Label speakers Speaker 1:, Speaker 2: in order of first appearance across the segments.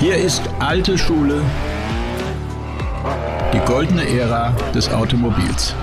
Speaker 1: Hier ist alte Schule, die goldene Ära des Automobils.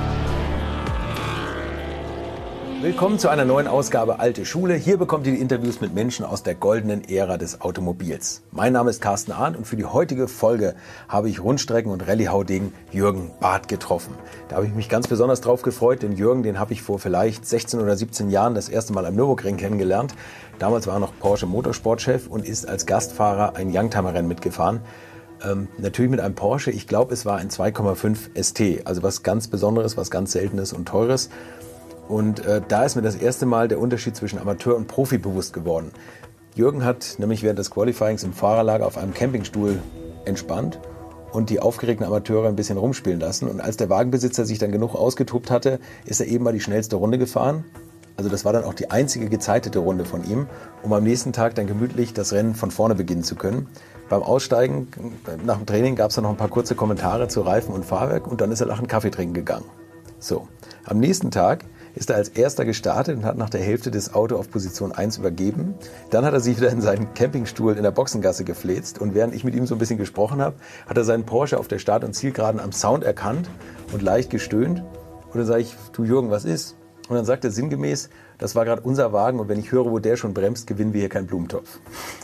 Speaker 2: Willkommen zu einer neuen Ausgabe Alte Schule. Hier bekommt ihr die Interviews mit Menschen aus der goldenen Ära des Automobils. Mein Name ist Carsten Arndt und für die heutige Folge habe ich Rundstrecken- und Rallye-Haudegen Jürgen Barth getroffen. Da habe ich mich ganz besonders drauf gefreut, denn Jürgen, den habe ich vor vielleicht 16 oder 17 Jahren das erste Mal am Nürburgring kennengelernt. Damals war er noch Porsche Motorsportchef und ist als Gastfahrer ein Youngtimer-Rennen mitgefahren. Natürlich mit einem Porsche, ich glaube es war ein 2,5 ST, also was ganz Besonderes, was ganz Seltenes und Teures. Und da ist mir das erste Mal der Unterschied zwischen Amateur und Profi bewusst geworden. Jürgen hat nämlich während des Qualifyings im Fahrerlager auf einem Campingstuhl entspannt und die aufgeregten Amateure ein bisschen rumspielen lassen. Und als der Wagenbesitzer sich dann genug ausgetobt hatte, ist er eben mal die schnellste Runde gefahren. Also das war dann auch die einzige gezeitete Runde von ihm, um am nächsten Tag dann gemütlich das Rennen von vorne beginnen zu können. Beim Aussteigen nach dem Training gab es dann noch ein paar kurze Kommentare zu Reifen und Fahrwerk und dann ist er lachend Kaffee trinken gegangen. So, am nächsten Tag ist er als erster gestartet und hat nach der Hälfte das Auto auf Position 1 übergeben. Dann hat er sich wieder in seinen Campingstuhl in der Boxengasse gefläzt und während ich mit ihm so ein bisschen gesprochen habe, hat er seinen Porsche auf der Start- und Zielgeraden am Sound erkannt und leicht gestöhnt. Und dann sage ich, du Jürgen, was ist? Und dann sagt er sinngemäß, das war gerade unser Wagen und wenn ich höre, wo der schon bremst, gewinnen wir hier keinen Blumentopf.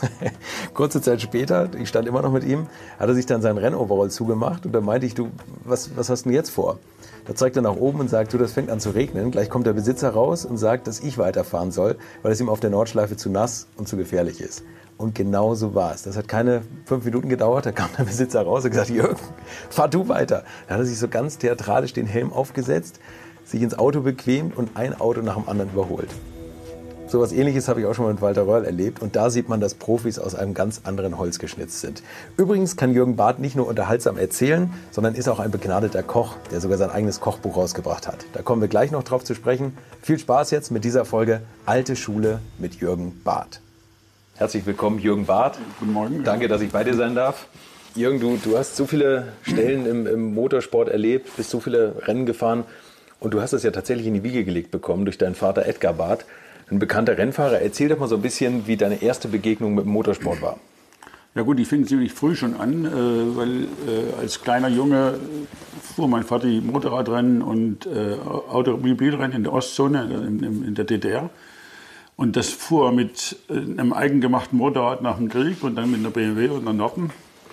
Speaker 2: Kurze Zeit später, ich stand immer noch mit ihm, hat er sich dann seinen Rennoverall zugemacht und da meinte ich, du, was hast du denn jetzt vor? Da zeigt er nach oben und sagt, du, das fängt an zu regnen. Gleich kommt der Besitzer raus und sagt, dass ich weiterfahren soll, weil es ihm auf der Nordschleife zu nass und zu gefährlich ist. Und genau so war es. Das hat keine 5 Minuten gedauert, da kam der Besitzer raus und gesagt, Jürgen, fahr du weiter. Da hat er sich so ganz theatralisch den Helm aufgesetzt, sich ins Auto bequemt und ein Auto nach dem anderen überholt. So etwas Ähnliches habe ich auch schon mal mit Walter Röhrl erlebt und da sieht man, dass Profis aus einem ganz anderen Holz geschnitzt sind. Übrigens kann Jürgen Barth nicht nur unterhaltsam erzählen, sondern ist auch ein begnadeter Koch, der sogar sein eigenes Kochbuch rausgebracht hat. Da kommen wir gleich noch drauf zu sprechen. Viel Spaß jetzt mit dieser Folge Alte Schule mit Jürgen Barth. Herzlich willkommen, Jürgen Barth.
Speaker 3: Guten Morgen.
Speaker 2: Danke, dass ich bei dir sein darf. Jürgen, du hast so viele Stellen im Motorsport erlebt, bist so viele Rennen gefahren und du hast es ja tatsächlich in die Wiege gelegt bekommen durch deinen Vater Edgar Barth. Ein bekannter Rennfahrer. Erzähl doch mal so ein bisschen, wie deine erste Begegnung mit dem Motorsport war.
Speaker 3: Ja gut, ich fing ziemlich früh schon an, weil als kleiner Junge fuhr mein Vater die Motorradrennen und Automobilrennen in der Ostzone, in der DDR. Und das fuhr mit einem eigengemachten Motorrad nach dem Krieg und dann mit einer BMW und einer Norton.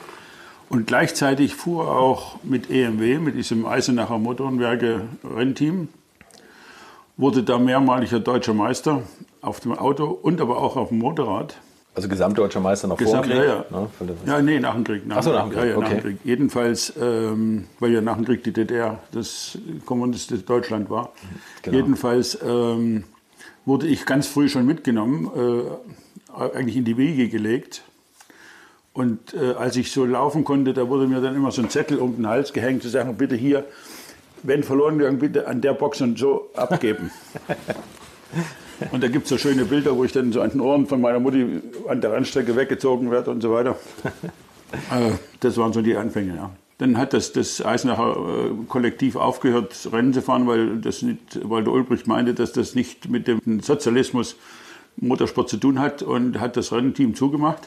Speaker 3: Und gleichzeitig fuhr auch mit EMW, mit diesem Eisenacher Motorenwerke Rennteam. Wurde da mehrmaliger deutscher Meister auf dem Auto und aber auch auf dem Motorrad.
Speaker 2: Also gesamtdeutscher Meister noch vor dem Krieg?
Speaker 3: Ja. Ja, nee, nach dem Krieg.
Speaker 2: Ach so, nach dem Krieg,
Speaker 3: ja,
Speaker 2: okay.
Speaker 3: Nach dem Krieg. Jedenfalls, weil ja nach dem Krieg die DDR das kommunistische Deutschland war. Genau. Jedenfalls wurde ich ganz früh schon mitgenommen, eigentlich in die Wiege gelegt. Und als ich so laufen konnte, da wurde mir dann immer so ein Zettel um den Hals gehängt, zu sagen, bitte hier, wenn verloren gegangen, bitte an der Box und so abgeben. Und da gibt es so schöne Bilder, wo ich dann so an den Ohren von meiner Mutti an der Rennstrecke weggezogen werde und so weiter. Das waren so die Anfänge, ja. Dann hat das Eisenacher Kollektiv aufgehört, Rennen zu fahren, weil der Ulbricht meinte, dass das nicht mit dem Sozialismus Motorsport zu tun hat und hat das Rennteam zugemacht.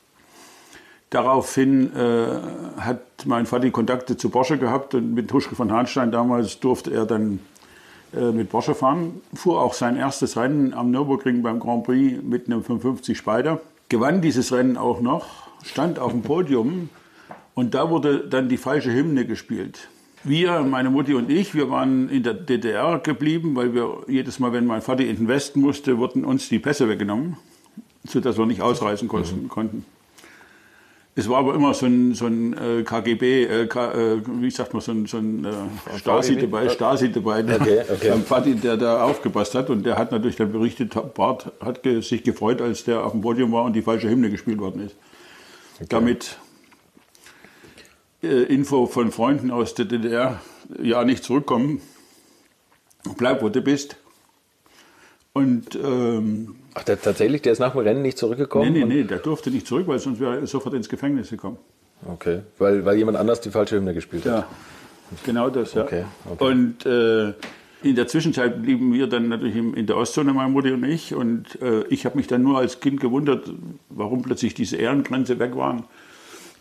Speaker 3: Daraufhin hat mein Vater Kontakte zu Porsche gehabt und mit Huschke von Hanstein damals durfte er dann mit Porsche fahren. Fuhr auch sein erstes Rennen am Nürburgring beim Grand Prix mit einem 550 Spyder. Gewann dieses Rennen auch noch, stand auf dem Podium und da wurde dann die falsche Hymne gespielt. Wir, meine Mutti und ich, wir waren in der DDR geblieben, weil wir jedes Mal, wenn mein Vater in den Westen musste, wurden uns die Pässe weggenommen, sodass wir nicht ausreisen konnten. Es war aber immer so ein KGB, wie sagt man, so ein Stasi dabei
Speaker 2: okay.
Speaker 3: Beim Vati, der da aufgepasst hat. Und der hat natürlich dann berichtet, Barth hat sich gefreut, als der auf dem Podium war und die falsche Hymne gespielt worden ist. Okay. Damit Info von Freunden aus der DDR, ja, nicht zurückkommen, bleib, wo du bist. Und
Speaker 2: ach, tatsächlich, der ist nach dem Rennen nicht zurückgekommen?
Speaker 3: Nee, der durfte nicht zurück, weil sonst wäre er sofort ins Gefängnis gekommen.
Speaker 2: Okay, weil jemand anders die falsche Hymne gespielt hat?
Speaker 3: Ja, genau das, ja.
Speaker 2: Okay.
Speaker 3: Und in der Zwischenzeit blieben wir dann natürlich in der Ostzone, meine Mutter und ich. Und ich habe mich dann nur als Kind gewundert, warum plötzlich diese Ehrengrenze weg waren.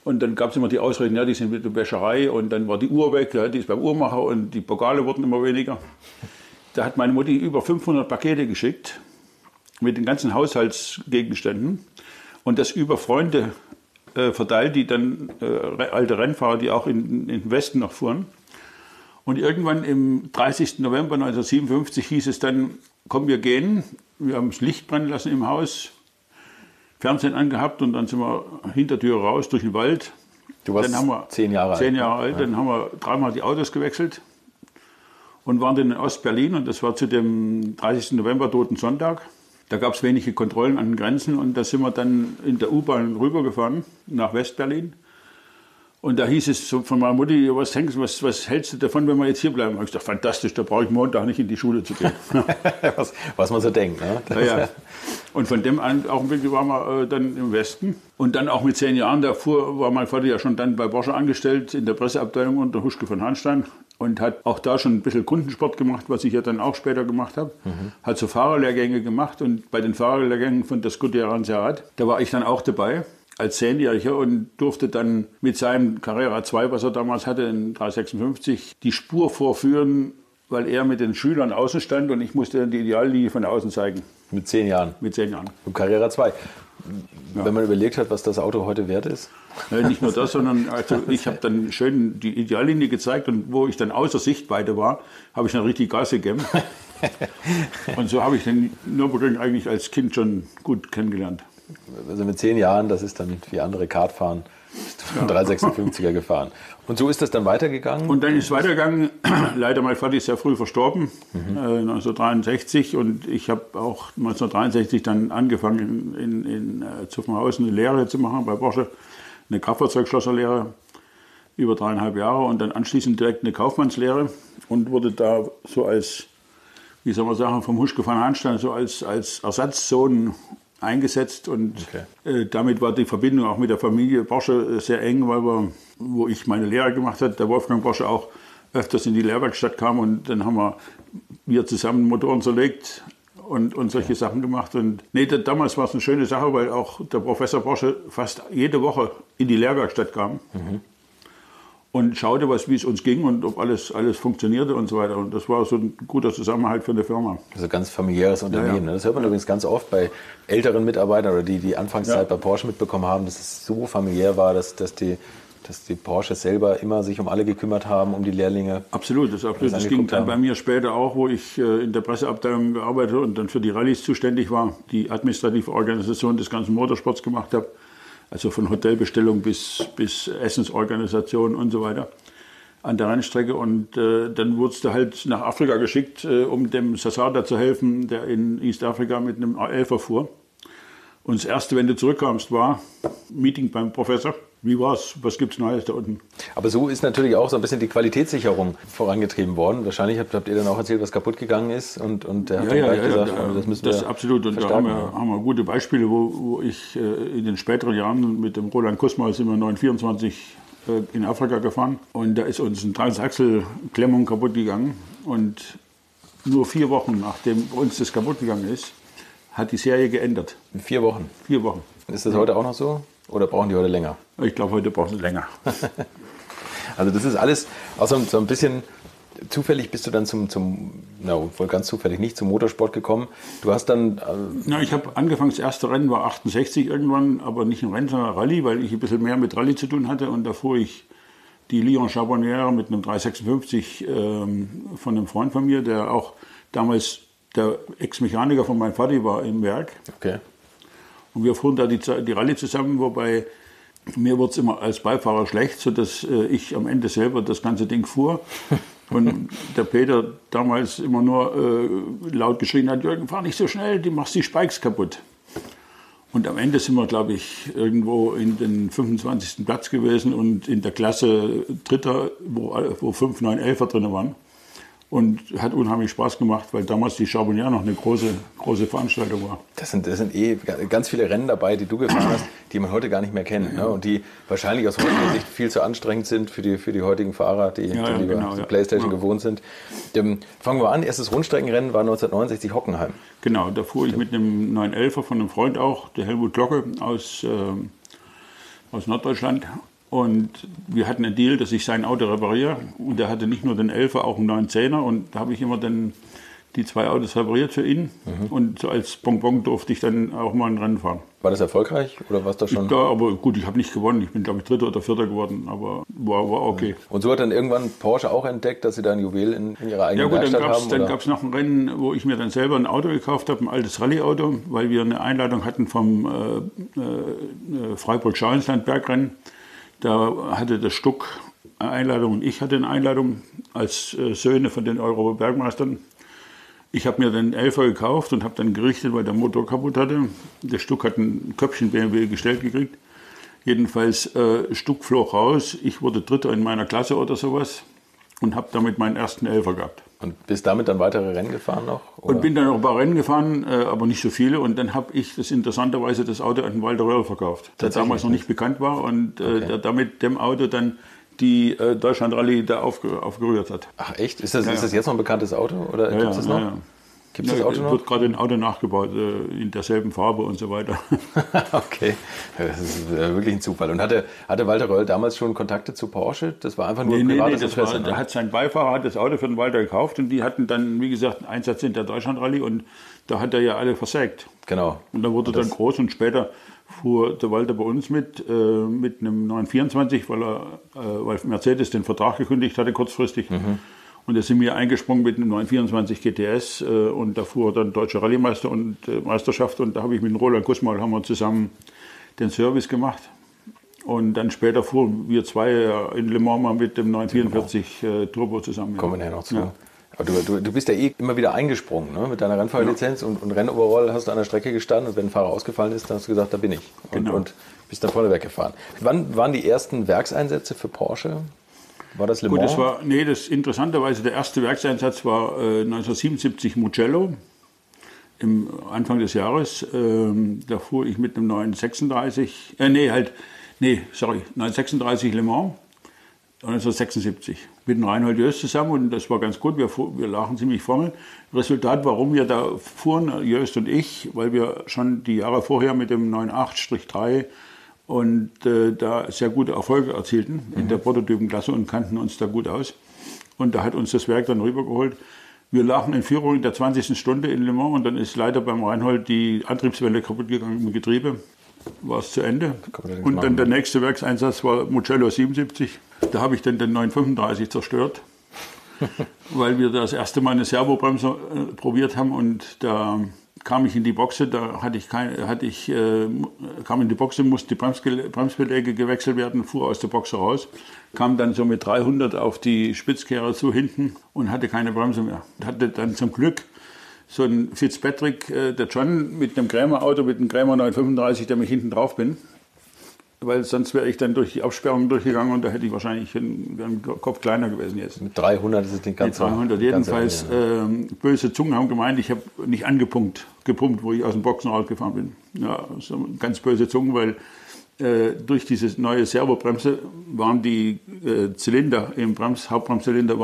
Speaker 3: Und dann gab es immer die Ausreden, ja, die sind mit der Wäscherei und dann war die Uhr weg, ja, die ist beim Uhrmacher und die Pokale wurden immer weniger. Da hat meine Mutti über 500 Pakete geschickt mit den ganzen Haushaltsgegenständen und das über Freunde verteilt, die dann alte Rennfahrer, die auch in den Westen noch fuhren. Und irgendwann im 30. November 1957 hieß es dann, komm, wir gehen. Wir haben das Licht brennen lassen im Haus, Fernsehen angehabt und dann sind wir Hintertür raus durch den Wald.
Speaker 2: Du warst 10 Jahre alt.
Speaker 3: 10 Jahre alt, dann haben wir 3-mal die Autos gewechselt und waren dann in Ostberlin und das war zu dem 30. November, Toten Sonntag. Da gab es wenige Kontrollen an den Grenzen und da sind wir dann in der U-Bahn rübergefahren nach Westberlin. Und da hieß es so von meiner Mutti, was hältst du davon, wenn wir jetzt hier bleiben? Da habe ich gesagt, fantastisch, da brauche ich Montag nicht in die Schule zu gehen.
Speaker 2: was man so denkt. Ne?
Speaker 3: Ja. Und von dem Augenblick waren wir dann im Westen. Und dann auch mit 10 Jahren, davor war mein Vater ja schon dann bei Porsche angestellt, in der Presseabteilung unter Huschke von Hanstein. Und hat auch da schon ein bisschen Kundensport gemacht, was ich ja dann auch später gemacht habe. Hat so Fahrerlehrgänge gemacht und bei den Fahrerlehrgängen von der Scuderia Ranserat, da war ich dann auch dabei als 10-Jähriger und durfte dann mit seinem Carrera 2, was er damals hatte, in 356, die Spur vorführen, weil er mit den Schülern außen stand und ich musste dann die Ideallinie von außen zeigen.
Speaker 2: Mit 10 Jahren?
Speaker 3: Mit 10 Jahren.
Speaker 2: Im Carrera 2. Ja. Wenn man überlegt hat, was das Auto heute wert ist?
Speaker 3: Nicht nur das, sondern also ich habe dann schön die Ideallinie gezeigt und wo ich dann außer Sichtweite war, habe ich dann richtig Gas gegeben. Und so habe ich den Nürburgring eigentlich als Kind schon gut kennengelernt.
Speaker 2: Also mit 10 Jahren, das ist dann wie andere Kart fahren, bist du von 356er gefahren. Und so ist das dann weitergegangen?
Speaker 3: Und dann ist es weitergegangen. Leider, mein Vater ist sehr früh verstorben, 1963. Und ich habe auch 1963 dann angefangen, in Zuffenhausen eine Lehre zu machen bei Porsche. Eine Kraftfahrzeugschlosserlehre über 3,5 Jahre und dann anschließend direkt eine Kaufmannslehre und wurde da so als, wie soll man sagen, vom Huschke von Hanstein so als Ersatzsohn eingesetzt und damit war die Verbindung auch mit der Familie Porsche sehr eng, weil wo ich meine Lehre gemacht habe, der Wolfgang Porsche auch öfters in die Lehrwerkstatt kam und dann haben wir zusammen Motoren zerlegt und solche Sachen gemacht. Und damals war es eine schöne Sache, weil auch der Professor Porsche fast jede Woche in die Lehrwerkstatt kam. Und schaute, wie es uns ging und ob alles funktionierte und so weiter. Und das war so ein guter Zusammenhalt für eine Firma.
Speaker 2: Also ganz familiäres Unternehmen. Ja. Das hört man übrigens ganz oft bei älteren Mitarbeitern oder die Anfangszeit bei Porsche mitbekommen haben, dass es so familiär war, dass die Porsche selber immer sich um alle gekümmert haben, um die Lehrlinge.
Speaker 3: Absolut, das ging dann bei mir später auch, wo ich in der Presseabteilung gearbeitet und dann für die Rallyes zuständig war, die administrative Organisation des ganzen Motorsports gemacht habe. Also von Hotelbestellung bis Essensorganisation und so weiter an der Rennstrecke. Und dann wurdest du halt nach Afrika geschickt, um dem Sasada zu helfen, der in East Africa mit einem A11er fuhr. Und das Erste, wenn du zurückkamst, war Meeting beim Professor. Wie war's? Was gibt's Neues da unten?
Speaker 2: Aber so ist natürlich auch so ein bisschen die Qualitätssicherung vorangetrieben worden. Wahrscheinlich habt ihr dann auch erzählt, was kaputt gegangen ist und der hat dann gleich gesagt, das müssen wir
Speaker 3: absolut. Und da haben wir gute Beispiele, wo ich in den späteren Jahren mit dem Roland Kusma sind wir 924 in Afrika gefahren und da ist uns eine Transachselklemmung kaputt gegangen und nur 4 Wochen nachdem uns das kaputt gegangen ist, hat die Serie geändert.
Speaker 2: 4 Wochen?
Speaker 3: 4 Wochen.
Speaker 2: Ist das heute auch noch so? Oder brauchen die heute länger?
Speaker 3: Ich glaube, heute brauchen sie länger.
Speaker 2: Also das ist alles auch so ein bisschen zufällig bist du dann wohl ganz zufällig nicht zum Motorsport gekommen. Du hast dann...
Speaker 3: Ich habe angefangen, das erste Rennen war 68 irgendwann, aber nicht ein Rennen, sondern Rallye, weil ich ein bisschen mehr mit Rallye zu tun hatte. Und da fuhr ich die Lyon Charbonnière mit einem 356 von einem Freund von mir, der auch damals der Ex-Mechaniker von meinem Vati war im Werk.
Speaker 2: Okay.
Speaker 3: Und wir fuhren da die Rallye zusammen, wobei mir wurde es immer als Beifahrer schlecht, sodass ich am Ende selber das ganze Ding fuhr. Und der Peter damals immer nur laut geschrien hat, Jürgen, fahr nicht so schnell, du machst die Spikes kaputt. Und am Ende sind wir, glaube ich, irgendwo in den 25. Platz gewesen und in der Klasse Dritter, wo 5 911er drin waren. Und hat unheimlich Spaß gemacht, weil damals die Charbonnière noch eine große Veranstaltung war.
Speaker 2: Das sind ganz viele Rennen dabei, die du gefahren hast, die man heute gar nicht mehr kennt. Ne? Und die wahrscheinlich aus heutiger Sicht viel zu anstrengend sind für die heutigen Fahrer, die lieber Playstation gewohnt sind. Fangen wir an. Erstes Rundstreckenrennen war 1969 Hockenheim.
Speaker 3: Genau, da fuhr ich mit einem 911er von einem Freund auch, der Helmut Glocke aus Norddeutschland. Und wir hatten einen Deal, dass ich sein Auto repariere. Und er hatte nicht nur den 11er, auch einen 910er. Und da habe ich immer dann die 2 Autos repariert für ihn. Und so als Bonbon durfte ich dann auch mal ein Rennen fahren.
Speaker 2: War das erfolgreich oder was da schon?
Speaker 3: Ja, aber gut, ich habe nicht gewonnen. Ich bin, glaube ich, 3. oder 4. geworden. Aber war okay.
Speaker 2: Und so hat dann irgendwann Porsche auch entdeckt, dass sie da ein Juwel in ihrer eigenen Werkstatt haben?
Speaker 3: Dann gab es noch ein Rennen, wo ich mir dann selber ein Auto gekauft habe, ein altes Rallye-Auto, weil wir eine Einladung hatten vom Freiburg-Schauinsland Bergrennen. Da hatte der Stuck eine Einladung und ich hatte eine Einladung als Söhne von den Euro-Bergmeistern. Ich habe mir den 11er gekauft und habe dann gerichtet, weil der Motor kaputt hatte. Der Stuck hat ein Köpfchen BMW gestellt gekriegt. Jedenfalls Stuck flog raus. Ich wurde Dritter in meiner Klasse oder sowas und habe damit meinen ersten 11er gehabt.
Speaker 2: Und bist damit dann weitere Rennen gefahren noch? Oder?
Speaker 3: Und bin dann noch ein paar Rennen gefahren, aber nicht so viele. Und dann habe ich interessanterweise das Auto an Walter Röhrl verkauft, der damals noch nicht bekannt war und der damit dem Auto dann die Deutschland-Rallye da aufgerührt hat.
Speaker 2: Ach echt? Ist das jetzt noch ein bekanntes Auto? Oder gibt es das noch?
Speaker 3: Ja.
Speaker 2: Gibt es das Auto noch?
Speaker 3: Wird gerade ein Auto nachgebaut, in derselben Farbe und so weiter.
Speaker 2: Okay, das ist wirklich ein Zufall. Und hatte Walter Röhrl damals schon Kontakte zu Porsche? Das war einfach nur ein privates Interesse?
Speaker 3: Der hat sein Beifahrer hat das Auto für den Walter gekauft und die hatten dann, wie gesagt, einen Einsatz in der Deutschland-Rallye und da hat er ja alle versägt.
Speaker 2: Genau.
Speaker 3: Und da wurde dann groß und später fuhr der Walter bei uns mit einem 924, weil Mercedes den Vertrag gekündigt hatte kurzfristig. Und da sind wir eingesprungen mit einem 924 GTS und da fuhr dann Deutsche Rallye-Meister und Meisterschaft und da habe ich mit Roland Kussmaul haben wir zusammen den Service gemacht. Und dann später fuhren wir 2 in Le Mans mal mit dem 944 Turbo zusammen.
Speaker 2: Kommen wir nachher noch zu. Ja. Aber du bist ja immer wieder eingesprungen, ne? Mit deiner Rennfahrerlizenz und Rennoverall hast du an der Strecke gestanden und wenn ein Fahrer ausgefallen ist, dann hast du gesagt, da bin ich. Und bist dann vorne weggefahren. Wann waren die ersten Werkseinsätze für Porsche? War das Le Mans?
Speaker 3: Gut, interessanterweise der erste Werkseinsatz war 1977 Mugello, im Anfang des Jahres. Da fuhr ich mit einem 936 Le Mans. 1976 mit dem Reinhold Jöst zusammen und das war ganz gut, wir lagen ziemlich vorne. Resultat, warum wir da fuhren, Jöst und ich, weil wir schon die Jahre vorher mit dem 98-3 und da sehr gute Erfolge erzielten in der Prototypenklasse und kannten uns da gut aus. Und da hat uns das Werk dann rübergeholt. Wir lagen in Führung in der 20. Stunde in Le Mans und dann ist leider beim Reinhold die Antriebswelle kaputt gegangen im Getriebe. War es zu Ende. Und dann der nächste Werkseinsatz war Mugello 77. Da habe ich dann den 935 zerstört, weil wir das erste Mal eine Servobremse probiert haben und da kam ich in die Boxe, kam in die Boxe, musste die Bremsbeläge gewechselt werden, fuhr aus der Boxe raus, kam dann so mit 300 auf die Spitzkehre zu hinten und hatte keine Bremse mehr. Hatte dann zum Glück so ein Fitzpatrick, der John, mit einem Krämer-Auto, mit einem Krämer 935, der mich hinten drauf bin. Weil sonst wäre ich dann durch die Absperrung durchgegangen und da hätte ich wahrscheinlich einen Kopf kleiner gewesen jetzt.
Speaker 2: Mit 300 ist es den ganzen.
Speaker 3: Mit 300 jedenfalls. Böse Zungen haben gemeint, ich habe nicht gepumpt, wo ich aus dem Boxen rausgefahren bin. Ja, so ganz böse Zungen, weil durch diese neue Servobremse waren die Zylinder im Hauptbremszylinder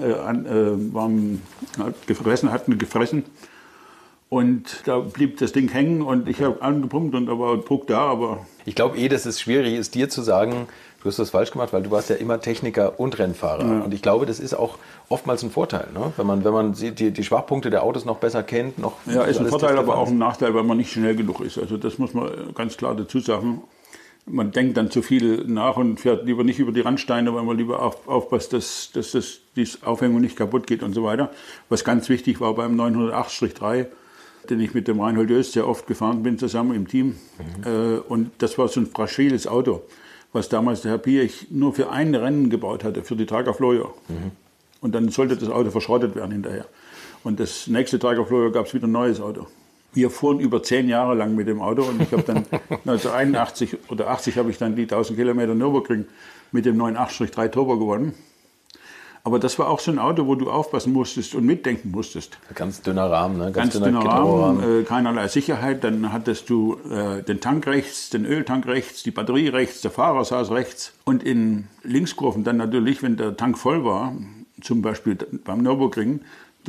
Speaker 3: hatten gefressen. Und da blieb das Ding hängen und ich habe angepumpt und da war Druck da, aber...
Speaker 2: Ich glaube dass es schwierig ist, dir zu sagen, du hast das falsch gemacht, weil du warst ja immer Techniker und Rennfahrer. Ja. Und ich glaube, das ist auch oftmals ein Vorteil, ne? Wenn man die Schwachpunkte der Autos noch besser kennt.
Speaker 3: Ja, ist ein Vorteil, aber auch ein Nachteil, weil man nicht schnell genug ist. Also das muss man ganz klar dazu sagen. Man denkt dann zu viel nach und fährt lieber nicht über die Randsteine, weil man lieber aufpasst, dass die Aufhängung nicht kaputt geht und so weiter. Was ganz wichtig war beim 908-3, den ich mit dem Reinhold Jöst sehr oft gefahren bin, zusammen im Team. Und das war so ein fragiles Auto, was damals der Herr Piech nur für ein Rennen gebaut hatte, für die Trager Flojo. Und dann sollte das Auto verschrottet werden hinterher. Und das nächste Trager Flojo gab es wieder ein neues Auto. Wir fuhren über 10 Jahre lang mit dem Auto und ich habe dann 1981 oder 80 habe ich dann die 1000 Kilometer Nürburgring mit dem 983 Turbo gewonnen. Aber das war auch so ein Auto, wo du aufpassen musstest und mitdenken musstest.
Speaker 2: Ganz dünner Rahmen, ne?
Speaker 3: Ganz dünner Rahmen, keinerlei Sicherheit. Dann hattest du den Tank rechts, den Öltank rechts, die Batterie rechts, der Fahrer saß rechts. Und in Linkskurven dann natürlich, wenn der Tank voll war, zum Beispiel beim Nürburgring,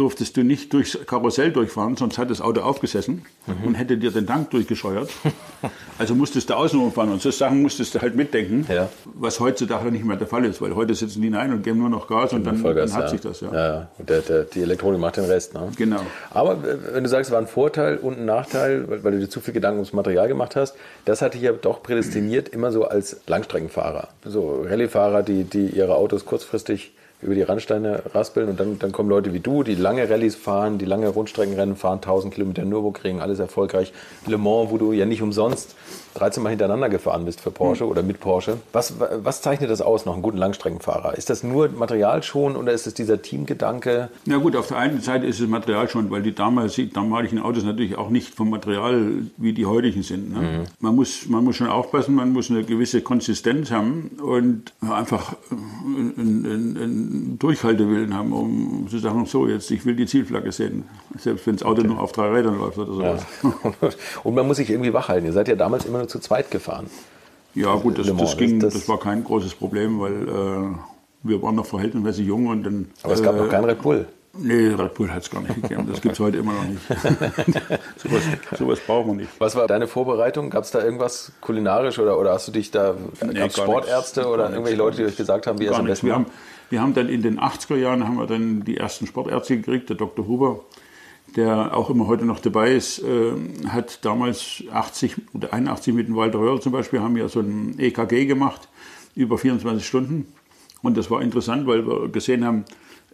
Speaker 3: durftest du nicht durchs Karussell durchfahren, sonst hat das Auto aufgesessen und hätte dir den Tank durchgescheuert. Also musstest du außenrum fahren und so Sachen musstest du halt mitdenken, was heutzutage nicht mehr der Fall ist, weil heute sitzen die hinein und geben nur noch Gas und dann hat sich das.
Speaker 2: Ja. Und die Elektronik macht den Rest. Ne?
Speaker 3: Genau.
Speaker 2: Aber wenn du sagst, es war ein Vorteil und ein Nachteil, weil du dir zu viel Gedanken ums Material gemacht hast, das hatte ich ja doch prädestiniert immer so als Langstreckenfahrer. So Rallyefahrer, die ihre Autos kurzfristig über die Randsteine raspeln und dann kommen Leute wie du, die lange Rallyes fahren, die lange Rundstreckenrennen fahren, 1000 Kilometer Nürburgring, alles erfolgreich. Le Mans, wo du ja nicht umsonst 13 Mal hintereinander gefahren bist für Porsche oder mit Porsche. Was zeichnet das aus, noch einen guten Langstreckenfahrer? Ist das nur Materialschon oder ist es dieser Teamgedanke?
Speaker 3: Na gut, auf der einen Seite ist es Materialschon, weil die damaligen Autos natürlich auch nicht vom Material wie die heutigen sind. Ne? Man muss schon aufpassen, man muss eine gewisse Konsistenz haben und einfach einen Durchhaltewillen haben, um zu sagen, so jetzt, ich will die Zielflagge sehen, selbst wenn das Auto nur auf 3 Rädern läuft oder sowas.
Speaker 2: Ja. Und man muss sich irgendwie wach halten. Ihr seid ja damals immer nur zu zweit gefahren.
Speaker 3: Ja gut, das war kein großes Problem, weil wir waren noch verhältnismäßig jung. Und dann,
Speaker 2: aber es gab noch kein Red Bull.
Speaker 3: Nee, Red Bull hat es gar nicht gegeben. Das gibt es heute immer noch nicht. sowas brauchen wir nicht.
Speaker 2: Was war deine Vorbereitung? Gab es da irgendwas kulinarisch oder hast du dich da, gab es Sportärzte oder irgendwelche Leute, die euch gesagt haben, wie es am besten macht?
Speaker 3: Wir haben dann in den 80er Jahren haben wir dann die ersten Sportärzte gekriegt, der Dr. Huber, der auch immer heute noch dabei ist, hat damals 80 oder 81 mit dem Walter Röhrl zum Beispiel, haben ja so ein EKG gemacht, über 24 Stunden. Und das war interessant, weil wir gesehen haben,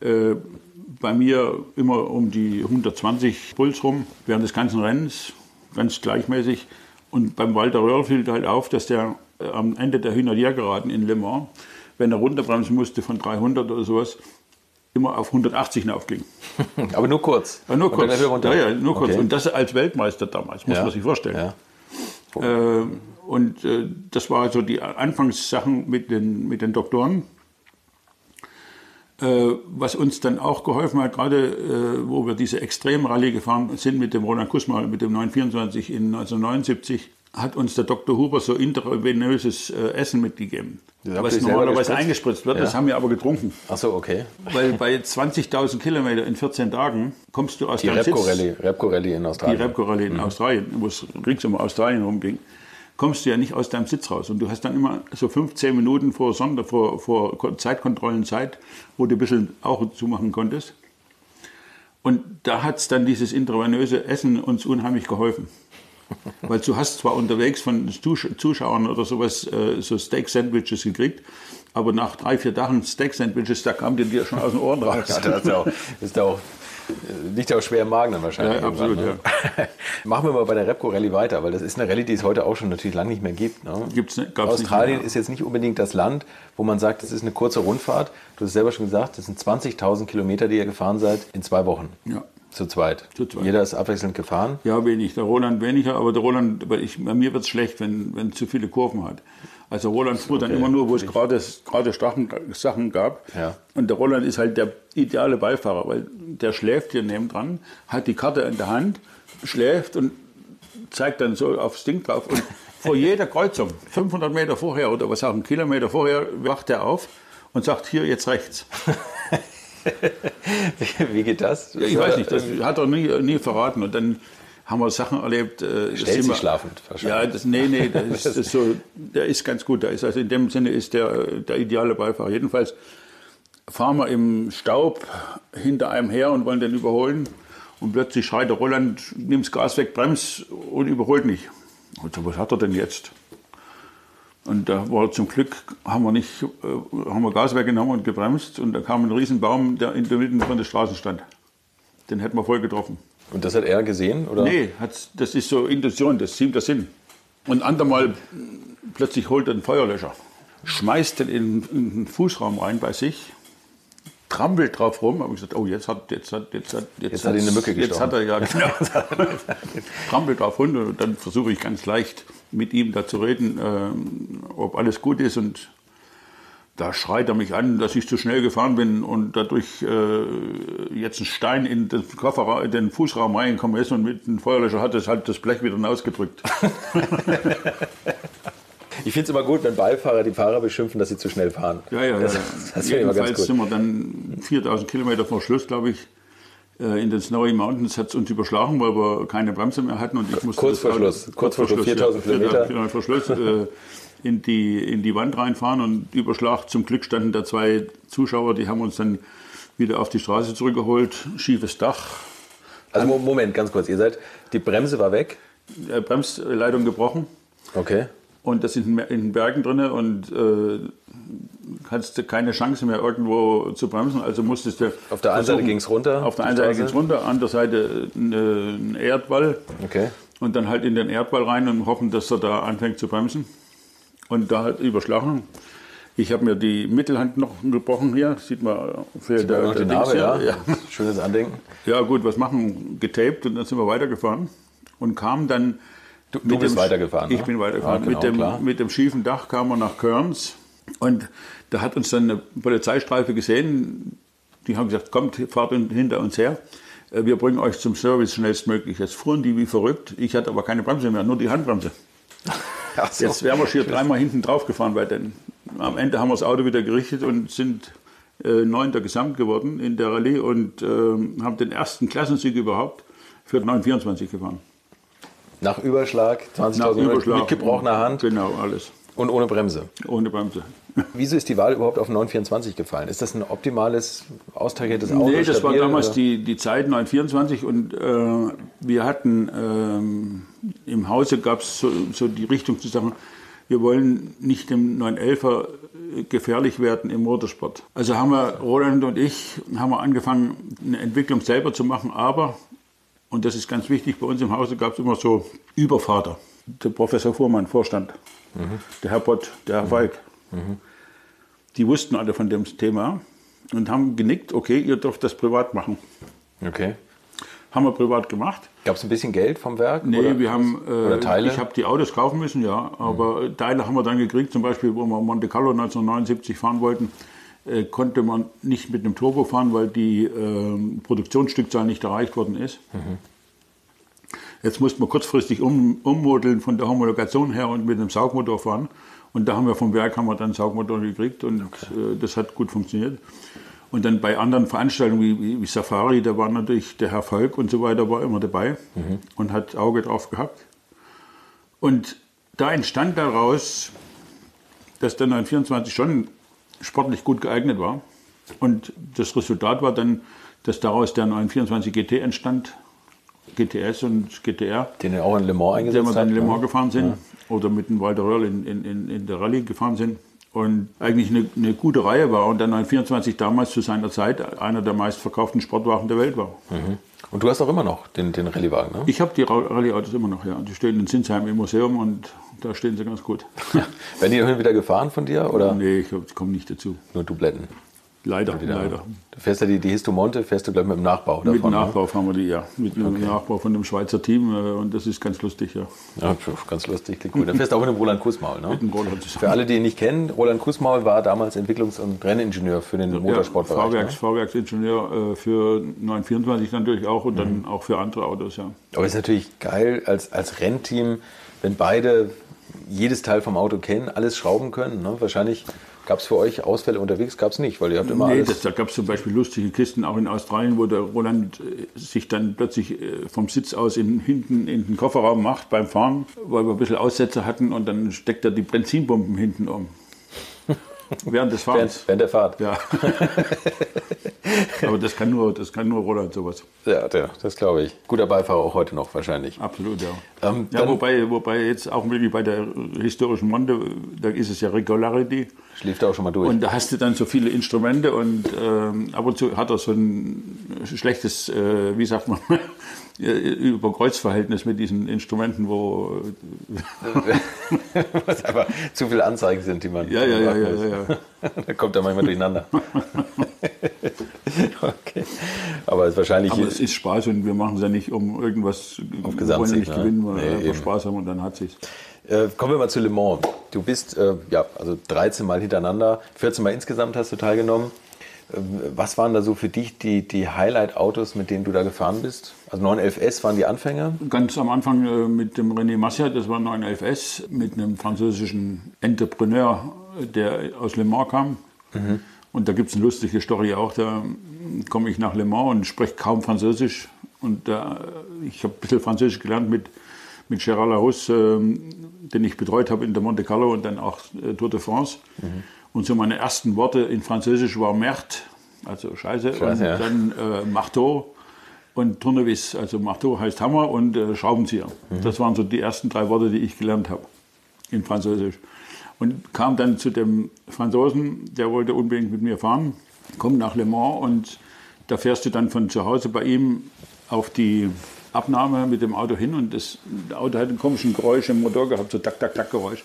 Speaker 3: bei mir immer um die 120 Puls rum, während des ganzen Rennens, ganz gleichmäßig. Und beim Walter Röhrl fiel halt auf, dass der am Ende der Hühnerjägergeraden in Le Mans, wenn er runterbremsen musste von 300 oder sowas, immer auf 180 hinaufging.
Speaker 2: Aber nur kurz?
Speaker 3: Ja, nur kurz. Ja, nur kurz.
Speaker 2: Okay.
Speaker 3: Und das als Weltmeister damals, muss man sich vorstellen. Ja. Und das war also die Anfangssachen mit den Doktoren. Was uns dann auch geholfen hat, gerade wo wir diese Extremrallye gefahren sind mit dem Roland Kusma, mit dem 924 in 1979, hat uns der Dr. Huber so intravenöses Essen mitgegeben. Was normalerweise eingespritzt wird, das haben wir aber getrunken.
Speaker 2: Ach so, okay.
Speaker 3: Weil bei 20.000 Kilometer in 14 Tagen kommst du aus deinem Sitz.
Speaker 2: Die Repco-Rallye in Australien.
Speaker 3: Die Repco-Rallye in Australien, wo es rings um Australien rumging. Kommst du ja nicht aus deinem Sitz raus. Und du hast dann immer so 15 Minuten vor Zeitkontrollen Zeit, wo du ein bisschen auch zumachen konntest. Und da hat es dann dieses intravenöse Essen uns unheimlich geholfen. Weil du hast zwar unterwegs von Zuschauern oder sowas so Steak-Sandwiches gekriegt, aber nach 3-4 Tagen Steak-Sandwiches, da kam dir schon aus den Ohren raus.
Speaker 2: Ja, liegt ja auch schwer im Magen dann wahrscheinlich.
Speaker 3: Ja, absolut,
Speaker 2: ne? Machen wir mal bei der Repco-Rallye weiter, weil das ist eine Rallye, die es heute auch schon natürlich lange nicht mehr gibt. Ne? Australien ist jetzt nicht unbedingt das Land, wo man sagt, das ist eine kurze Rundfahrt. Du hast es selber schon gesagt, das sind 20.000 Kilometer, die ihr gefahren seid, in 2 Wochen.
Speaker 3: Ja.
Speaker 2: Zu zweit. Jeder ist abwechselnd gefahren?
Speaker 3: Ja, wenig. Der Roland weniger, aber der Roland, bei mir wird es schlecht, wenn zu viele Kurven hat. Also Roland fuhr dann immer nur, wo es gerade Sachen gab. Ja. Und der Roland ist halt der ideale Beifahrer, weil der schläft hier nebendran, hat die Karte in der Hand, schläft und zeigt dann so aufs Ding drauf. Und vor jeder Kreuzung, 500 Meter vorher oder was auch einen Kilometer vorher, wacht er auf und sagt, hier jetzt rechts.
Speaker 2: Wie geht das?
Speaker 3: Ja, ich weiß nicht, das hat er nie verraten. Und dann haben wir Sachen erlebt.
Speaker 2: Stellt sich schlafend wahrscheinlich.
Speaker 3: Ja, das ist so, der ist ganz gut. Also in dem Sinne ist der ideale Beifahrer. Jedenfalls fahren wir im Staub hinter einem her und wollen den überholen. Und plötzlich schreit der Roland, nimm das Gas weg, bremst und überholt nicht. Und so, was hat er denn jetzt? Und da war zum Glück, haben wir Gas weggenommen und gebremst. Und da kam ein Riesenbaum, der in der Mitte von der Straße stand. Den hätten wir voll getroffen.
Speaker 2: Und das hat er gesehen? Oder?
Speaker 3: Nee, das ist so Intuition, das 7. Sinn. Und andermal plötzlich holt er einen Feuerlöscher, schmeißt den in den Fußraum rein bei sich, trampelt drauf rum. Habe ich gesagt, oh, jetzt hat
Speaker 2: ihn eine Mücke gestochen.
Speaker 3: Jetzt hat er ja genau. Trampelt drauf runter und dann versuche ich ganz leicht mit ihm da zu reden, ob alles gut ist. Und da schreit er mich an, dass ich zu schnell gefahren bin und dadurch jetzt ein Stein in den Fußraum reingekommen ist und mit dem Feuerlöscher hat es halt das Blech wieder hinausgedrückt.
Speaker 2: Ich finde es immer gut, wenn Beifahrer die Fahrer beschimpfen, dass sie zu schnell fahren.
Speaker 3: Ja.
Speaker 2: Das jedenfalls
Speaker 3: sind wir dann 4.000 Kilometer vor Schluss, glaube ich, In den Snowy Mountains hat es uns überschlagen, weil wir keine Bremse mehr hatten. Und ich musste
Speaker 2: kurz vor Schluss, 4000 Kilometer.
Speaker 3: Genau, vor Schluss in die Wand reinfahren und Überschlag. Zum Glück standen da 2 Zuschauer, die haben uns dann wieder auf die Straße zurückgeholt. Schiefes Dach.
Speaker 2: Also Moment, ganz kurz. Die Bremse war weg?
Speaker 3: Bremsleitung gebrochen.
Speaker 2: Okay.
Speaker 3: Und das in den Bergen drin und hattest keine Chance mehr irgendwo zu bremsen. Also musstest du.
Speaker 2: Auf der einen Seite ging es runter?
Speaker 3: Auf der einen Seite ging es runter, an der Seite ein Erdwall.
Speaker 2: Okay.
Speaker 3: Und dann halt in den Erdwall rein und hoffen, dass er da anfängt zu bremsen. Und da halt überschlagen. Ich habe mir die Mittelhand noch gebrochen hier, sieht man für der
Speaker 2: die Narbe,
Speaker 3: ja.
Speaker 2: Schönes Andenken.
Speaker 3: Ja gut, was machen? Getaped und dann sind wir weitergefahren und kamen dann.
Speaker 2: Du bist weitergefahren.
Speaker 3: Ich bin weitergefahren.
Speaker 2: Ja, genau,
Speaker 3: mit dem schiefen Dach kamen wir nach Kearns und da hat uns dann eine Polizeistreife gesehen. Die haben gesagt, kommt, fahrt hinter uns her. Wir bringen euch zum Service schnellstmöglich. Jetzt fuhren die wie verrückt. Ich hatte aber keine Bremse mehr, nur die Handbremse. So. Jetzt wären wir hier 3-mal hinten drauf gefahren, weil dann am Ende haben wir das Auto wieder gerichtet und sind 9. Gesamt geworden in der Rallye und haben den ersten Klassensieg überhaupt für 9,24 gefahren.
Speaker 2: Nach Überschlag, 20.000 mit gebrochener Hand.
Speaker 3: Genau, alles.
Speaker 2: Und ohne Bremse.
Speaker 3: Ohne Bremse.
Speaker 2: Wieso ist die Wahl überhaupt auf 9,24 gefallen? Ist das ein optimales, austariertes Auto?
Speaker 3: Nee, das
Speaker 2: stabil,
Speaker 3: war damals
Speaker 2: oder?
Speaker 3: die Zeit 9,24 und wir hatten im Hause gab es so die Richtung zu sagen, wir wollen nicht dem 911er gefährlich werden im Motorsport. Also haben wir, Roland und ich, haben wir angefangen, eine Entwicklung selber zu machen, aber, und das ist ganz wichtig, bei uns im Hause gab es immer so Übervater. Der Professor Fuhrmann, Vorstand, der Herr Pott, der Herr Falk. Die wussten alle von dem Thema und haben genickt, okay, ihr dürft das privat machen.
Speaker 2: Okay.
Speaker 3: Haben wir privat gemacht.
Speaker 2: Gab es ein bisschen Geld vom Werk?
Speaker 3: Nee,
Speaker 2: oder,
Speaker 3: wir haben,
Speaker 2: oder Teile?
Speaker 3: ich habe die Autos kaufen müssen, ja, aber Teile haben wir dann gekriegt, zum Beispiel, wo wir Monte Carlo 1979 fahren wollten, konnte man nicht mit einem Turbo fahren, weil die Produktionsstückzahl nicht erreicht worden ist. Jetzt mussten wir kurzfristig ummodeln von der Homologation her und mit einem Saugmotor fahren. Und da haben wir vom Werk dann einen Saugmotor gekriegt und das hat gut funktioniert. Und dann bei anderen Veranstaltungen wie Safari, da war natürlich der Herr Falk und so weiter, war immer dabei und hat Auge drauf gehabt. Und da entstand daraus, dass der 924 schon sportlich gut geeignet war. Und das Resultat war dann, dass daraus der 924 GT entstand, GTS und GTR.
Speaker 2: Den wir auch in Le Mans eingesetzt haben.
Speaker 3: Den wir dann in Le Mans gefahren sind oder mit dem Walter Röhrl in der Rallye gefahren sind. Und eigentlich eine gute Reihe war und der 924 damals zu seiner Zeit einer der meistverkauften Sportwagen der Welt war.
Speaker 2: Und du hast auch immer noch den Rallyewagen, ne?
Speaker 3: Ich habe die Rallye-Autos immer noch, ja. Die stehen in Sinsheim im Museum und da stehen sie ganz gut.
Speaker 2: Ja. Werden die hin wieder gefahren von dir? Oder?
Speaker 3: Nee, ich komme nicht dazu.
Speaker 2: Nur Dubletten?
Speaker 3: Leider.
Speaker 2: Du fährst ja die Histomonte, fährst du gleich mit dem Nachbau davon?
Speaker 3: Mit dem Nachbau fahren wir die, ja. Mit dem Nachbau von dem Schweizer Team und das ist ganz lustig, ja.
Speaker 2: Ja, ganz lustig, klingt gut. Dann fährst du auch mit dem Roland Kussmaul, ne?
Speaker 3: Mit dem Roland zusammen.
Speaker 2: Für alle, die ihn nicht kennen, Roland Kussmaul war damals Entwicklungs- und Renningenieur für den Motorsportbereich.
Speaker 3: Fahrwerksingenieur für 924 natürlich auch und dann auch für andere Autos, ja.
Speaker 2: Aber es ist natürlich geil als Rennteam, wenn beide jedes Teil vom Auto kennen, alles schrauben können, ne? Wahrscheinlich gab es für euch Ausfälle unterwegs, gab es nicht, weil ihr habt immer alles...
Speaker 3: Da gab es zum Beispiel lustige Kisten, auch in Australien, wo der Roland sich dann plötzlich vom Sitz aus hinten in den Kofferraum macht beim Fahren, weil wir ein bisschen Aussetzer hatten und dann steckt er die Benzinpumpen hinten um. Während des Fahrens.
Speaker 2: Während der Fahrt.
Speaker 3: Ja. Aber das kann nur Roland sowas.
Speaker 2: Ja, das glaube ich. Guter Beifahrer auch heute noch wahrscheinlich.
Speaker 3: Absolut, ja. Wobei jetzt auch wirklich bei der historischen Monte, da ist es ja Regularity.
Speaker 2: Schläft er auch schon mal durch.
Speaker 3: Und da hast du dann so viele Instrumente und ab und zu hat er so ein schlechtes, wie sagt man, Überkreuzverhältnis mit diesen Instrumenten, wo
Speaker 2: was aber zu viele Anzeigen sind, die man...
Speaker 3: Ja.
Speaker 2: Da kommt er manchmal durcheinander. Okay. Aber es ist wahrscheinlich...
Speaker 3: Aber es ist Spaß und wir machen es ja nicht, um irgendwas...
Speaker 2: Auf Gesamtsieg,
Speaker 3: nicht gewinnen, weil wir einfach Spaß haben und dann hat sich's.
Speaker 2: Kommen wir mal zu Le Mans. Du bist also 13 Mal hintereinander, 14 Mal insgesamt hast du teilgenommen. Was waren da so für dich die Highlight-Autos, mit denen du da gefahren bist? Also 911S waren die Anfänger?
Speaker 3: Ganz am Anfang mit dem René Massia, das war 911S, mit einem französischen Entrepreneur, der aus Le Mans kam. Und da gibt es eine lustige Story auch. Da komme ich nach Le Mans und spreche kaum Französisch. Und ich habe ein bisschen Französisch gelernt mit Gérard Larousse, den ich betreut habe in der Monte Carlo und dann auch Tour de France. Und so meine ersten Worte in Französisch war Merde, also Scheiße, und
Speaker 2: ja.
Speaker 3: dann Marteau und Tournevis. Also Marteau heißt Hammer und Schraubenzieher. Das waren so die ersten 3 Worte, die ich gelernt habe in Französisch. Und kam dann zu dem Franzosen, der wollte unbedingt mit mir fahren, kommt nach Le Mans und da fährst du dann von zu Hause bei ihm auf die Abnahme mit dem Auto hin und das Auto hat einen komischen Geräusch im Motor gehabt, so Tak-Tak-Tak-Geräusch.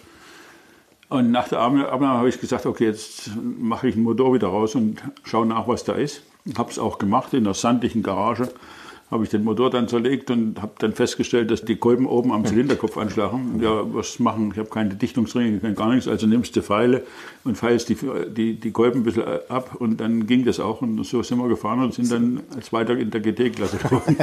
Speaker 3: Und nach der Abnahme habe ich gesagt, okay, jetzt mache ich den Motor wieder raus und schaue nach, was da ist. Habe es auch gemacht in der sandigen Garage. Habe ich den Motor dann zerlegt und habe dann festgestellt, dass die Kolben oben am Zylinderkopf anschlagen. Ja, was machen? Ich habe keine Dichtungsringe, gar nichts. Also nimmst du Pfeile und feilst die Kolben ein bisschen ab und dann ging das auch. Und so sind wir gefahren und sind dann als weiter in der GT-Klasse gefahren.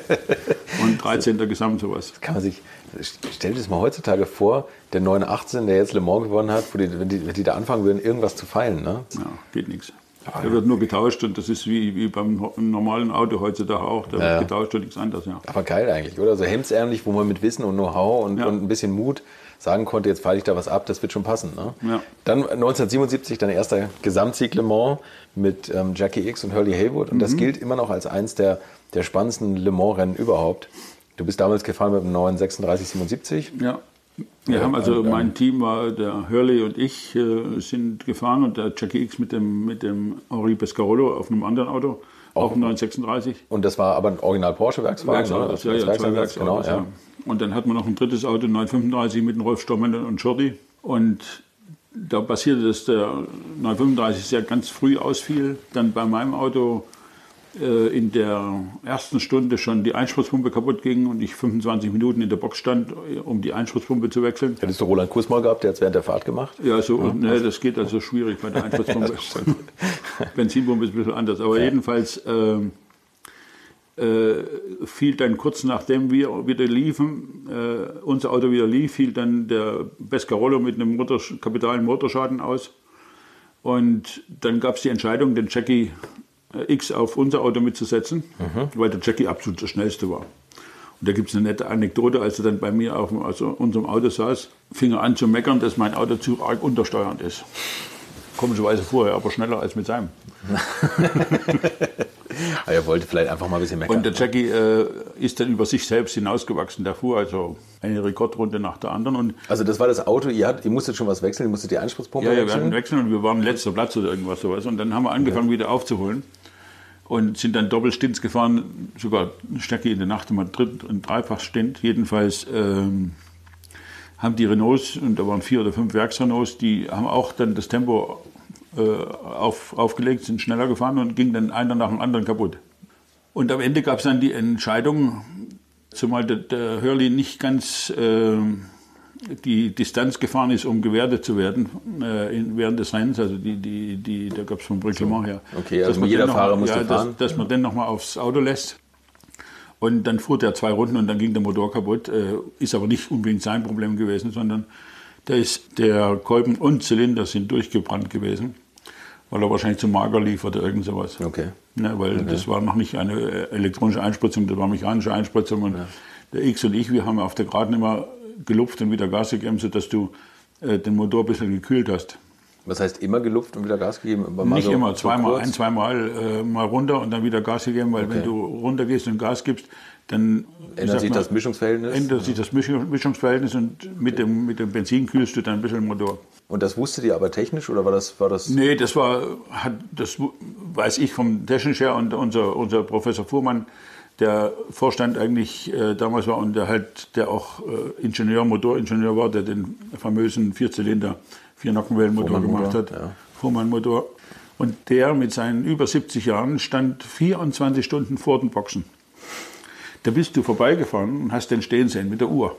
Speaker 3: Und 13. Gesamt sowas.
Speaker 2: Kann man sich, stell dir das mal heutzutage vor, der 918, der jetzt Le Mans gewonnen hat, wenn die da anfangen würden, irgendwas zu feilen. Ne?
Speaker 3: Ja, geht nichts. Da wird nur getauscht und das ist wie beim normalen Auto heutzutage auch. Da wird getauscht und nichts anderes. Ja.
Speaker 2: Aber geil eigentlich, oder? So hemdsärmlich, wo man mit Wissen und Know-how und ein bisschen Mut sagen konnte, jetzt feile ich da was ab, das wird schon passen. Ne? Ja. Dann 1977 dein erster Gesamtsieg Le Mans mit Jackie Ickx und Hurley Haywood. Und das gilt immer noch als eins der spannendsten Le Mans-Rennen überhaupt. Du bist damals gefahren mit dem 93677.
Speaker 3: Ja. Wir haben also, mein Team war der Hurley und ich sind gefahren und der Jackie Ickx mit dem Henri Pescarolo auf einem anderen Auto, auch einem 936.
Speaker 2: Und das war aber ein Original Porsche-Werkswagen?
Speaker 3: Ja, zwei Werksautos, genau, ja. Und dann hatten wir noch ein drittes Auto, 935 mit dem Rolf Stormann und Schurdi. Und da passierte, dass der 935 sehr ganz früh ausfiel. Dann bei meinem Auto in der ersten Stunde schon die Einspritzpumpe kaputt ging und ich 25 Minuten in der Box stand, um die Einspritzpumpe zu wechseln.
Speaker 2: Hättest du Roland Kuss mal gehabt, der hat es während der Fahrt gemacht?
Speaker 3: Ja, so, ja. Ne, das geht also schwierig bei der Einspritzpumpe. Benzinpumpe ist ein bisschen anders. Aber jedenfalls fiel dann kurz nachdem wir wieder liefen, unser Auto wieder lief, fiel dann der Pescarolo mit einem kapitalen Motorschaden aus. Und dann gab es die Entscheidung, den Jackie Ickx auf unser Auto mitzusetzen, weil der Jackie absolut der Schnellste war. Und da gibt es eine nette Anekdote, als er dann bei mir auf unserem Auto saß, fing er an zu meckern, dass mein Auto zu arg untersteuernd ist. Komischerweise vorher, aber schneller als mit seinem.
Speaker 2: Er wollte vielleicht einfach mal ein bisschen meckern.
Speaker 3: Und der Jackie ist dann über sich selbst hinausgewachsen. Der fuhr also eine Rekordrunde nach der anderen. Und
Speaker 2: also das war das Auto, ihr musstet schon was wechseln, ihr musstet die Einspritzpumpe wechseln?
Speaker 3: Ja, wir hatten wechseln und wir waren letzter Platz oder irgendwas sowas. Und dann haben wir angefangen, wieder aufzuholen. Und sind dann Doppelstints gefahren, sogar Jackie in der Nacht immer und Dreifachstint. Jedenfalls haben die Renaults, und da waren 4 oder 5 Werksrenaults, die haben auch dann das Tempo aufgelegt, sind schneller gefahren und ging dann einer nach dem anderen kaputt. Und am Ende gab es dann die Entscheidung, zumal der Hurley nicht ganz die Distanz gefahren ist, um gewertet zu werden während des Rennens, also da gab es vom Reglement her.
Speaker 2: Okay, also jeder Fahrer musste fahren?
Speaker 3: Dass man den nochmal aufs Auto lässt. Und dann fuhr der 2 Runden und dann ging der Motor kaputt. Ist aber nicht unbedingt sein Problem gewesen, sondern der Kolben und Zylinder sind durchgebrannt gewesen, weil er wahrscheinlich zu mager lief oder irgend sowas.
Speaker 2: Okay.
Speaker 3: Ja, weil das war noch nicht eine elektronische Einspritzung, das war mechanische Einspritzung. Und der Ickx und ich, wir haben auf der Geraden immer gelupft und wieder Gas gegeben, sodass du den Motor ein bisschen gekühlt hast.
Speaker 2: Was heißt immer gelupft und wieder Gas gegeben? Aber
Speaker 3: nicht so, immer, zweimal mal runter und dann wieder Gas gegeben, weil wenn du runter gehst und Gas gibst, dann
Speaker 2: ändert sich das Mischungsverhältnis?
Speaker 3: Ändert sich das Mischungsverhältnis und mit dem Benzin kühlst du dann ein bisschen den Motor.
Speaker 2: Und das wusstet ihr aber technisch oder war das?
Speaker 3: Nee, das weiß ich vom technisch her und unser Professor Fuhrmann, der Vorstand eigentlich damals war und der auch Motoringenieur war, der den famösen 4-Zylinder, 4-Nockenwellenmotor gemacht hat, Fuhrmann-Motor. Und der mit seinen über 70 Jahren stand 24 Stunden vor den Boxen. Da bist du vorbeigefahren und hast den stehen sehen mit der Uhr.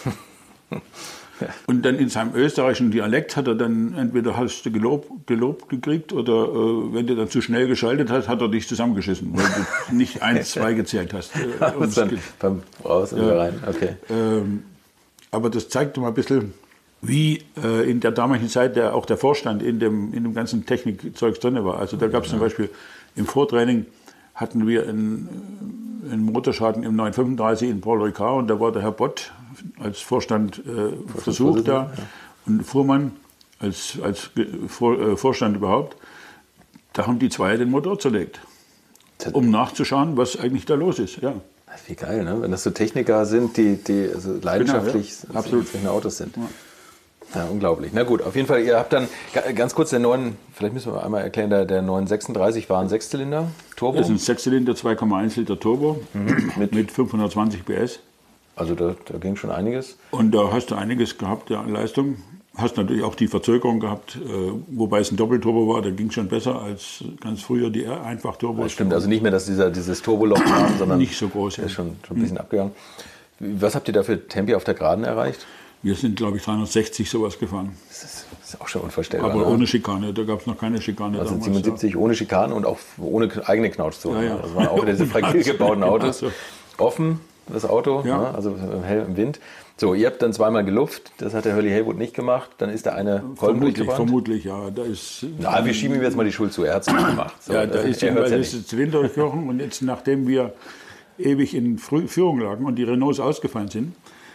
Speaker 3: Und dann in seinem österreichischen Dialekt hat er dann, entweder hast du gelobt gekriegt oder wenn du dann zu schnell geschaltet hast, hat er dich zusammengeschissen, weil du nicht 1, 2 gezählt hast.
Speaker 2: Dann beim Raus und wieder rein, okay.
Speaker 3: Aber das zeigt mal ein bisschen, wie in der damaligen Zeit auch der Vorstand in dem ganzen Technikzeugs drin war. Also da gab es zum Beispiel im Vortraining hatten wir einen Motorschaden im 935 in Port-Ricard und da war der Herr Bott als Vorstand Versuch da und Fuhrmann als Vorstand überhaupt. Da haben die zwei den Motor zerlegt, um nachzuschauen, was eigentlich da los ist. Ja.
Speaker 2: Wie geil, ne? Wenn das so Techniker sind, die also leidenschaftlich
Speaker 3: genau, ja. Absolut
Speaker 2: solche Autos sind. Ja, unglaublich. Na gut, auf jeden Fall, ihr habt dann ganz kurz vielleicht müssen wir einmal erklären, der 936 war ein Sechszylinder Turbo.
Speaker 3: Das ist ein Sechszylinder, 2,1 Liter Turbo mit 520 PS.
Speaker 2: Also da ging schon einiges.
Speaker 3: Und da hast du einiges gehabt ja, an Leistung. Hast natürlich auch die Verzögerung gehabt, wobei es ein Doppelturbo war, da ging es schon besser als ganz früher die Einfachturbos.
Speaker 2: Das stimmt, also nicht mehr, dass dieses Turboloch war, sondern
Speaker 3: nicht so groß.
Speaker 2: Ist schon ein bisschen abgegangen. Was habt ihr da für Tempi auf der Geraden erreicht?
Speaker 3: Wir sind, glaube ich, 360 sowas gefahren.
Speaker 2: Das ist auch schon unvorstellbar.
Speaker 3: Aber ohne Schikane, da gab es noch keine Schikane.
Speaker 2: Also
Speaker 3: damals,
Speaker 2: 77 ohne Schikane und auch ohne eigene Knautschzone.
Speaker 3: Ja.
Speaker 2: Das waren auch wieder diese fragil gebauten Autos.
Speaker 3: Ja, so.
Speaker 2: Offen, das Auto,
Speaker 3: Ja.
Speaker 2: ne? Also hell im Wind. So, ihr habt dann zweimal gelupft, das hat der Hurley Haywood nicht gemacht. Dann ist der eine Kolben durchgebrannt.
Speaker 3: Vermutlich, ja. Da ist,
Speaker 2: Na, wir schieben ihm jetzt mal die Schuld zu, er hat es nicht gemacht. So,
Speaker 3: ja, da ist
Speaker 2: er hört's ja
Speaker 3: der
Speaker 2: nicht.
Speaker 3: Zylinder durchgebrochen und jetzt, nachdem wir ewig in Führung lagen und die Renaults ausgefallen sind,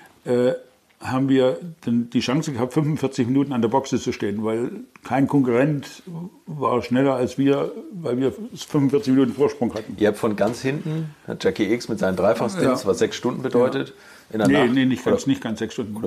Speaker 3: haben wir dann die Chance gehabt, 45 Minuten an der Boxe zu stehen, weil kein Konkurrent war schneller als wir, weil wir 45 Minuten Vorsprung hatten.
Speaker 2: Ihr habt von ganz hinten, hat Jackie X mit seinen Dreifachstints, was 6 Stunden bedeutet, in der Nacht.
Speaker 3: Nee, nicht ganz 6 Stunden.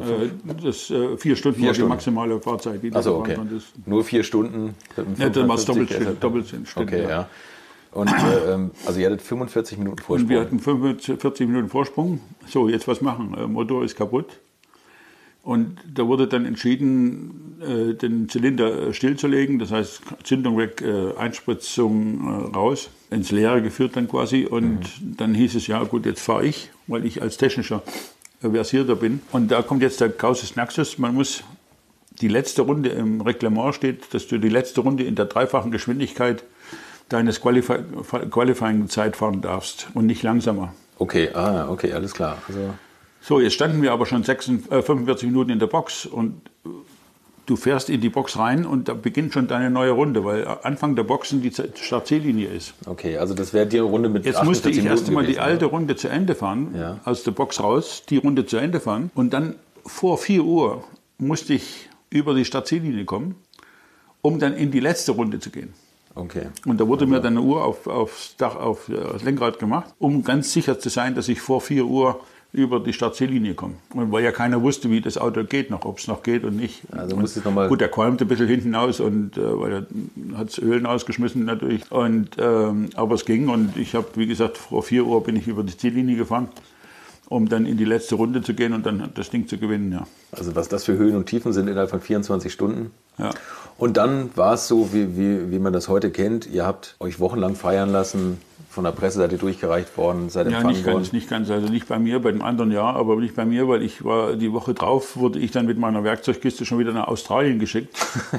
Speaker 3: 4 Stunden war die maximale Fahrzeit. Die
Speaker 2: also okay. Nur 4 Stunden.
Speaker 3: Ja, dann war es doppelt.
Speaker 2: Okay, ja. Und also ihr hattet 45 Minuten Vorsprung.
Speaker 3: Und wir hatten 45 Minuten Vorsprung. So, jetzt was machen? Motor ist kaputt. Und da wurde dann entschieden, den Zylinder stillzulegen, das heißt Zündung weg, Einspritzung raus, ins Leere geführt dann quasi. Und dann hieß es, ja gut, jetzt fahre ich, weil ich als technischer versierter bin. Und da kommt jetzt der Causus Naxus, man muss die letzte Runde im Reglement steht, dass du die letzte Runde in der dreifachen Geschwindigkeit deines Qualifying-Zeit fahren darfst und nicht langsamer.
Speaker 2: Okay, okay, alles klar. Also
Speaker 3: so, jetzt standen wir aber schon 45 Minuten in der Box und du fährst in die Box rein und da beginnt schon deine neue Runde, weil Anfang der Boxen die Startziellinie ist.
Speaker 2: Okay, also das wäre die Runde mit 48
Speaker 3: Jetzt musste ich erst einmal die
Speaker 2: gewesen,
Speaker 3: alte Runde zu Ende fahren,
Speaker 2: ja.
Speaker 3: Aus der Box raus, die Runde zu Ende fahren und dann vor 4 Uhr musste ich über die Startziellinie kommen, um dann in die letzte Runde zu gehen.
Speaker 2: Okay.
Speaker 3: Und da wurde mir dann eine Uhr aufs Dach, auf das Lenkrad gemacht, um ganz sicher zu sein, dass ich vor 4 Uhr über die Startziellinie komme. Und weil ja keiner wusste, wie das Auto geht noch, ob es noch geht und nicht.
Speaker 2: Also musste ich noch mal
Speaker 3: gut, der qualmte ein bisschen hinten aus und weil er hat das Öl ausgeschmissen natürlich. Und, aber es ging und ich habe, wie gesagt, vor 4 Uhr bin ich über die Ziellinie gefahren, um dann in die letzte Runde zu gehen und dann das Ding zu gewinnen. Ja.
Speaker 2: Also was das für Höhen und Tiefen sind innerhalb von 24 Stunden.
Speaker 3: Ja.
Speaker 2: Und dann war es so, wie man das heute kennt. Ihr habt euch wochenlang feiern lassen, von der Presse seid ihr durchgereicht worden, seid empfangen worden.
Speaker 3: Nicht ganz, also nicht bei mir, bei dem anderen ja, aber nicht bei mir, weil ich war die Woche drauf, wurde ich dann mit meiner Werkzeugkiste schon wieder nach Australien geschickt,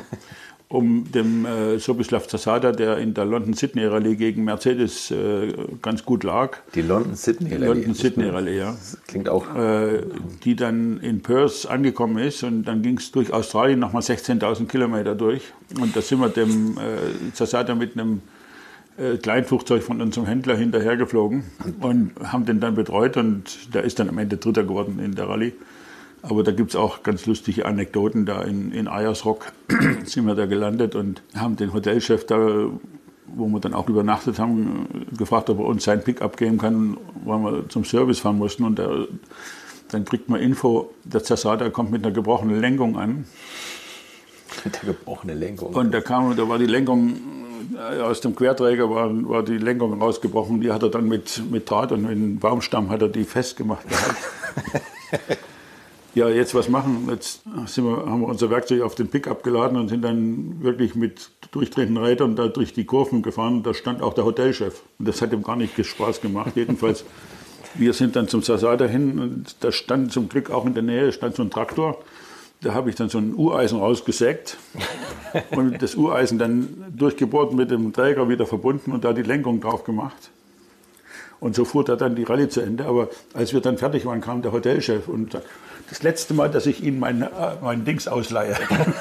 Speaker 3: um dem Sobislav Zasada, der in der London-Sydney-Rallye gegen Mercedes ganz gut lag.
Speaker 2: Die London-Sydney-Rallye?
Speaker 3: London-Sydney-Rallye, ja.
Speaker 2: Das klingt auch...
Speaker 3: die dann in Perth angekommen ist und dann ging es durch Australien nochmal 16.000 Kilometer durch. Und da sind wir dem Zasada mit einem Kleinflugzeug von unserem Händler hinterhergeflogen und haben den dann betreut und der ist dann am Ende Dritter geworden in der Rallye. Aber da gibt es auch ganz lustige Anekdoten. Da in Ayers Rock sind wir da gelandet und haben den Hotelchef da, wo wir dann auch übernachtet haben, gefragt, ob er uns sein Pickup geben kann, weil wir zum Service fahren mussten. Und dann kriegt man Info, der Zasada kommt mit einer gebrochenen Lenkung an.
Speaker 2: Mit der gebrochenen Lenkung?
Speaker 3: Und da war die Lenkung... Aus dem Querträger war die Lenkung rausgebrochen. Die hat er dann mit Draht und mit einem Baumstamm hat er die festgemacht gehabt. Ja, jetzt was machen? Jetzt haben wir unser Werkzeug auf den Pickup geladen und sind dann wirklich mit durchdrehenden Rädern da durch die Kurven gefahren. Und da stand auch der Hotelchef. Und das hat ihm gar nicht Spaß gemacht. Jedenfalls, wir sind dann zum Zasada hin und da stand zum Glück auch in der Nähe so ein Traktor. Da habe ich dann so ein Ureisen rausgesägt und das Ureisen dann durchgebohrt mit dem Träger wieder verbunden und da die Lenkung drauf gemacht. Und so fuhr er dann die Rallye zu Ende. Aber als wir dann fertig waren, kam der Hotelchef und sagte, das letzte Mal, dass ich Ihnen mein Dings ausleihe.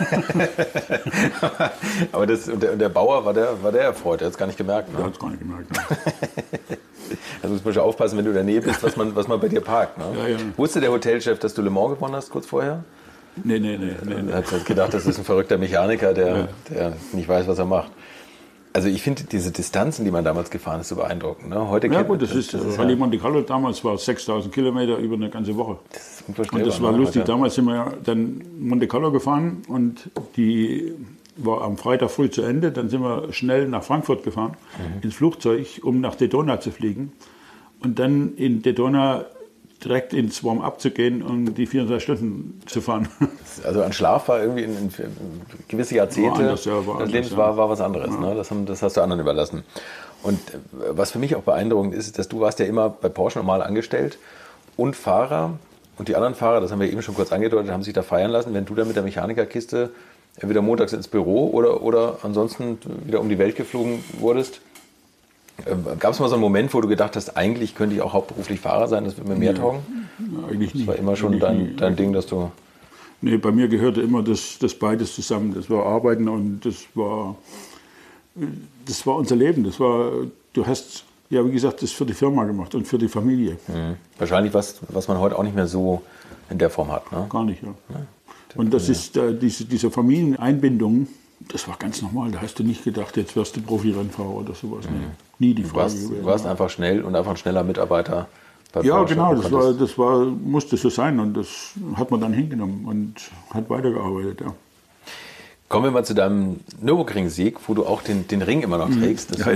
Speaker 2: Aber der Bauer war der erfreut, der hat es gar nicht gemerkt. Ne?
Speaker 3: Der hat es gar nicht gemerkt. Ne?
Speaker 2: Also muss man schon aufpassen, wenn du in der Nähe bist, was man bei dir parkt. Ne?
Speaker 3: Ja.
Speaker 2: Wusste der Hotelchef, dass du Le Mans gewonnen hast kurz vorher?
Speaker 3: Nee.
Speaker 2: Er hat gedacht, das ist ein verrückter Mechaniker, der nicht weiß, was er macht. Also ich finde diese Distanzen, die man damals gefahren ist, so beeindruckend. Ne? Heute
Speaker 3: Rallye Monte Carlo damals war 6.000 Kilometer über eine ganze Woche.
Speaker 2: Das ist unvorstellbar.
Speaker 3: Und das war lustig. Damals sind wir dann Monte Carlo gefahren und die war am Freitag früh zu Ende. Dann sind wir schnell nach Frankfurt gefahren, ins Flugzeug, um nach Daytona zu fliegen. Und dann in Daytona direkt ins Warm-up zu gehen und die 24 Stunden zu fahren.
Speaker 2: Also an Schlaf war irgendwie in gewisse Jahrzehnte, das Leben war was anderes. Ja. Ne? Das hast du anderen überlassen. Und was für mich auch beeindruckend ist, dass du warst ja immer bei Porsche normal angestellt und Fahrer. Und die anderen Fahrer, das haben wir eben schon kurz angedeutet, haben sich da feiern lassen, wenn du dann mit der Mechanikerkiste entweder montags ins Büro oder ansonsten wieder um die Welt geflogen wurdest. Gab es mal so einen Moment, wo du gedacht hast, eigentlich könnte ich auch hauptberuflich Fahrer sein, das würde mir mehr taugen?
Speaker 3: Ja, eigentlich nicht.
Speaker 2: Das war immer schon dein Ding, dass du...
Speaker 3: Nee, bei mir gehörte immer das beides zusammen. Das war Arbeiten und das war unser Leben. Du hast, ja wie gesagt, das für die Firma gemacht und für die Familie.
Speaker 2: Mhm. Wahrscheinlich was man heute auch nicht mehr so in der Form hat. Ne?
Speaker 3: Gar nicht, ja. Und das ist diese Familieneinbindung, das war ganz normal. Da hast du nicht gedacht, jetzt wirst du Profi-Rennfahrer oder sowas. Nee. Nie die Frage.
Speaker 2: Du warst einfach schnell und einfach ein schneller Mitarbeiter bei
Speaker 3: Ja,
Speaker 2: Porsche.
Speaker 3: genau. Das musste so sein und das hat man dann hingenommen und hat weitergearbeitet. Ja.
Speaker 2: Kommen wir mal zu deinem Nürburgring-Sieg, wo du auch den Ring immer noch trägst. Das war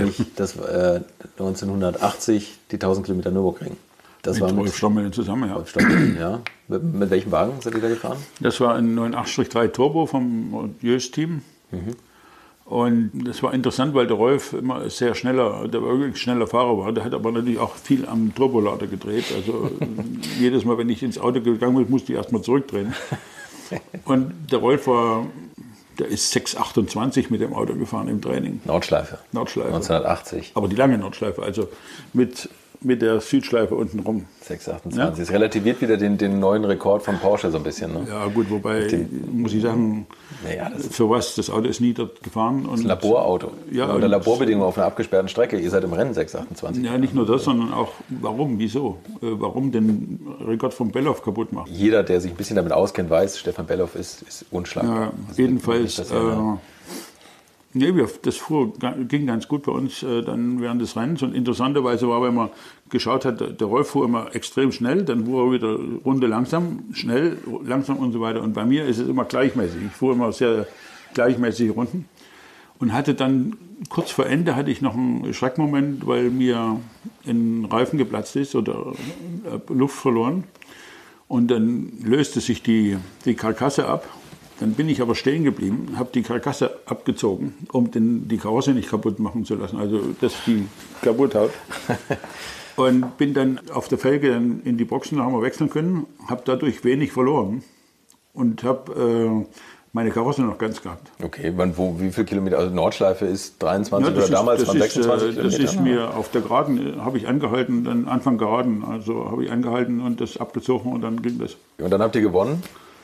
Speaker 2: 1980 die 1000 Kilometer Nürburgring. Das war mit
Speaker 3: Rolf Stommel zusammen, ja.
Speaker 2: Rolf Stommel, ja. Mit welchem Wagen seid ihr da gefahren?
Speaker 3: Das war ein 983 Turbo vom Jös-Team. Und das war interessant, weil der Rolf immer der wirklich schneller Fahrer war. Der hat aber natürlich auch viel am Turbolader gedreht. Also jedes Mal, wenn ich ins Auto gegangen bin, musste ich erstmal zurückdrehen. Und der Rolf der ist 6,28 mit dem Auto gefahren im Training.
Speaker 2: Nordschleife. 1980.
Speaker 3: Aber die lange Nordschleife, also mit der Südschleife unten rum.
Speaker 2: 6,28. Ja? Es relativiert wieder den neuen Rekord von Porsche so ein bisschen. Ne?
Speaker 3: Ja gut, wobei, muss ich sagen, für was, das Auto ist nie dort gefahren.
Speaker 2: Das ist ein Laborauto. Ja, oder Laborbedingungen auf einer abgesperrten Strecke. Ihr seid im Rennen 6,28.
Speaker 3: Ja, nicht nur das, sondern auch, warum, wieso? Warum den Rekord von Bellof kaputt machen?
Speaker 2: Jeder, der sich ein bisschen damit auskennt, weiß, Stefan Bellof ist unschlagbar.
Speaker 3: Ja, also jedenfalls... Nee, das ging ganz gut bei uns dann während des Rennens. Und interessanterweise war, wenn man geschaut hat, der Rolf fuhr immer extrem schnell, dann fuhr er wieder Runde langsam, schnell, langsam und so weiter. Und bei mir ist es immer gleichmäßig. Ich fuhr immer sehr gleichmäßige Runden. Und hatte dann, kurz vor Ende hatte ich noch einen Schreckmoment, weil mir ein Reifen geplatzt ist oder Luft verloren. Und dann löste sich die Karkasse ab. Dann bin ich aber stehen geblieben, habe die Karkasse abgezogen, um die Karosse nicht kaputt machen zu lassen, also dass die kaputt haut. Und bin dann auf der Felge in die Boxen, da haben wir wechseln können, habe dadurch wenig verloren und habe meine Karosse noch ganz gehabt.
Speaker 2: Okay, wie viele Kilometer? Also Nordschleife ist 23 oder damals waren 26 Kilometer?
Speaker 3: Das ist mir auf der Geraden, habe ich angehalten, dann Anfang Geraden, also habe ich angehalten und das abgezogen und dann ging das.
Speaker 2: Und dann habt ihr gewonnen?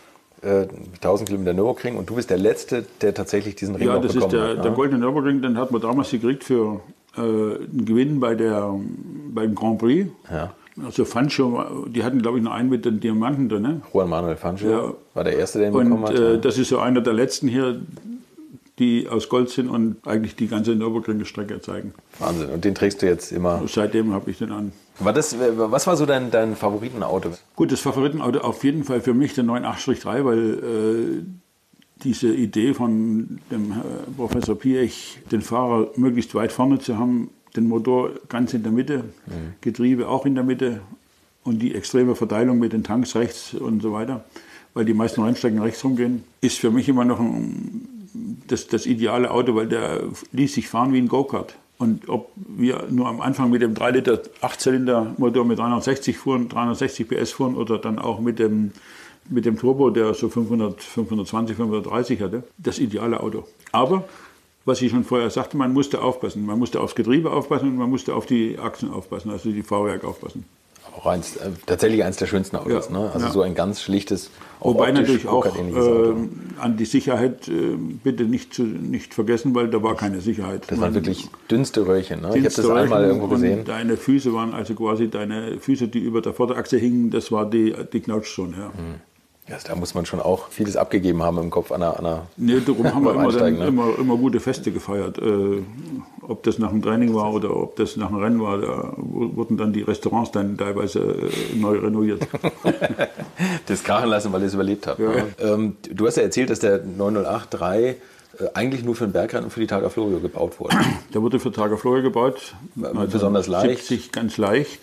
Speaker 2: 1000 Kilometer Nürburgring und du bist der Letzte, der tatsächlich diesen Ring noch bekommen hat.
Speaker 3: Ja, das ist der Goldene Nürburgring, den hat man damals gekriegt für einen Gewinn beim Grand Prix. Ja. Also Fancho, die hatten glaube ich noch einen mit den Diamanten drin. Ne?
Speaker 2: Juan Manuel Fancho war der Erste, der ihn bekommen hat.
Speaker 3: Und das ist so einer der Letzten hier, die aus Gold sind und eigentlich die ganze Nürburgring-Strecke zeigen.
Speaker 2: Wahnsinn, und den trägst du jetzt immer?
Speaker 3: Seitdem habe ich den an.
Speaker 2: Was war so dein Favoritenauto?
Speaker 3: Gut, das Favoritenauto auf jeden Fall für mich der 983, weil diese Idee von dem Professor Piech, den Fahrer möglichst weit vorne zu haben, den Motor ganz in der Mitte, Getriebe auch in der Mitte und die extreme Verteilung mit den Tanks rechts und so weiter, weil die meisten Rennstrecken rechts rumgehen, ist für mich immer noch das ideale Auto, weil der ließ sich fahren wie ein Go-Kart. Und ob wir nur am Anfang mit dem 3 Liter 8-Zylinder-Motor mit 360 PS fuhren oder dann auch mit dem Turbo, der so 520, 530 hatte, das ideale Auto. Aber was ich schon vorher sagte, man musste aufpassen. Man musste aufs Getriebe aufpassen und man musste auf die Achsen aufpassen, also die Fahrwerk aufpassen.
Speaker 2: Auch tatsächlich eins der schönsten Autos,
Speaker 3: Ja,
Speaker 2: ne? Also
Speaker 3: ja.
Speaker 2: so ein ganz schlichtes,
Speaker 3: Wobei natürlich auch
Speaker 2: Auto.
Speaker 3: an die Sicherheit bitte nicht vergessen, weil da war keine Sicherheit.
Speaker 2: Das waren wirklich dünnste Röhrchen, ne? Ich habe das
Speaker 3: Röhrchen
Speaker 2: einmal irgendwo gesehen.
Speaker 3: Und deine Füße waren also quasi deine Füße, die über der Vorderachse hingen, das war die Knautschzone. Ja.
Speaker 2: Ja, da muss man schon auch vieles abgegeben haben im Kopf an einer
Speaker 3: Nee, darum haben wir
Speaker 2: Einsteigen,
Speaker 3: immer gute Feste gefeiert. Ob das nach dem Training war oder ob das nach dem Rennen war, da wurden dann die Restaurants dann teilweise neu renoviert.
Speaker 2: Das krachen lassen, weil ihr es überlebt habt.
Speaker 3: Ja.
Speaker 2: Ne? Du hast ja erzählt, dass der 908-3 eigentlich nur für den Bergrennen und für die Targa Florio gebaut wurde.
Speaker 3: Der wurde für Targa Florio gebaut.
Speaker 2: Besonders leicht.
Speaker 3: 70 ganz leicht,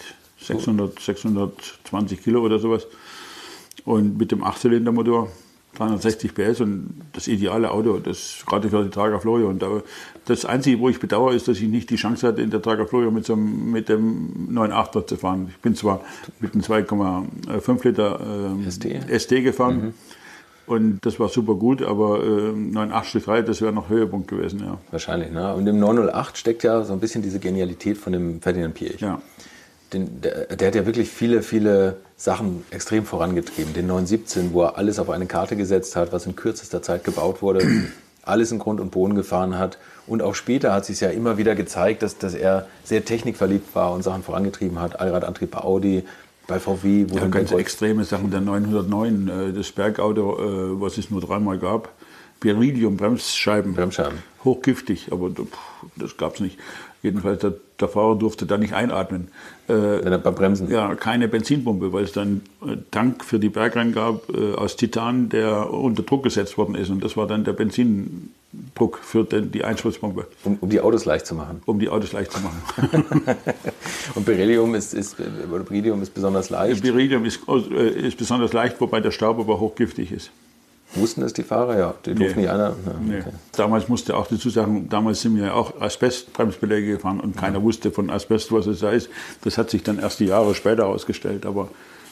Speaker 3: 620 Kilo oder sowas. Und mit dem 8-Zylinder-Motor, 360 PS und das ideale Auto, das gerade für die Targa Florio. Und das Einzige, wo ich bedauere, ist, dass ich nicht die Chance hatte, in der Targa Florio mit dem 9.8er zu fahren. Ich bin zwar mit einem 2,5 Liter ST gefahren und das war super gut, aber 9.8-3, das wäre noch Höhepunkt gewesen. Ja.
Speaker 2: Wahrscheinlich, ne? Und im 908 steckt ja so ein bisschen diese Genialität von dem Ferdinand Piëch.
Speaker 3: Ja.
Speaker 2: Der hat ja wirklich viele Sachen extrem vorangetrieben. Den 917, wo er alles auf eine Karte gesetzt hat, was in kürzester Zeit gebaut wurde, alles in Grund und Boden gefahren hat. Und auch später hat sich ja immer wieder gezeigt, dass er sehr technikverliebt war und Sachen vorangetrieben hat. Allradantrieb bei Audi, bei VW.
Speaker 3: Wo ja, ganz extreme Sachen. Der 909, das Bergauto, was es nur 3-mal gab. Beryllium-Bremsscheiben. Hochgiftig, aber das gab es nicht. Jedenfalls, der Fahrer durfte da nicht einatmen.
Speaker 2: Wenn er beim Bremsen?
Speaker 3: Ja, keine Benzinpumpe, weil es dann einen Tank für die Bergrennen gab aus Titan, der unter Druck gesetzt worden ist. Und das war dann der Benzindruck für die Einspritzpumpe.
Speaker 2: Um die Autos leicht zu machen?
Speaker 3: Um die Autos leicht zu machen.
Speaker 2: Und Beryllium ist besonders leicht?
Speaker 3: Beryllium ist besonders leicht, wobei der Staub aber hochgiftig ist.
Speaker 2: Wussten das die Fahrer? Ja, die durften nicht einer.
Speaker 3: Nee. Okay. Damals musste auch dazu sagen, damals sind wir ja auch Asbestbremsbeläge gefahren und keiner wusste von Asbest, was es da ist. Das hat sich dann erst die Jahre später herausgestellt, aber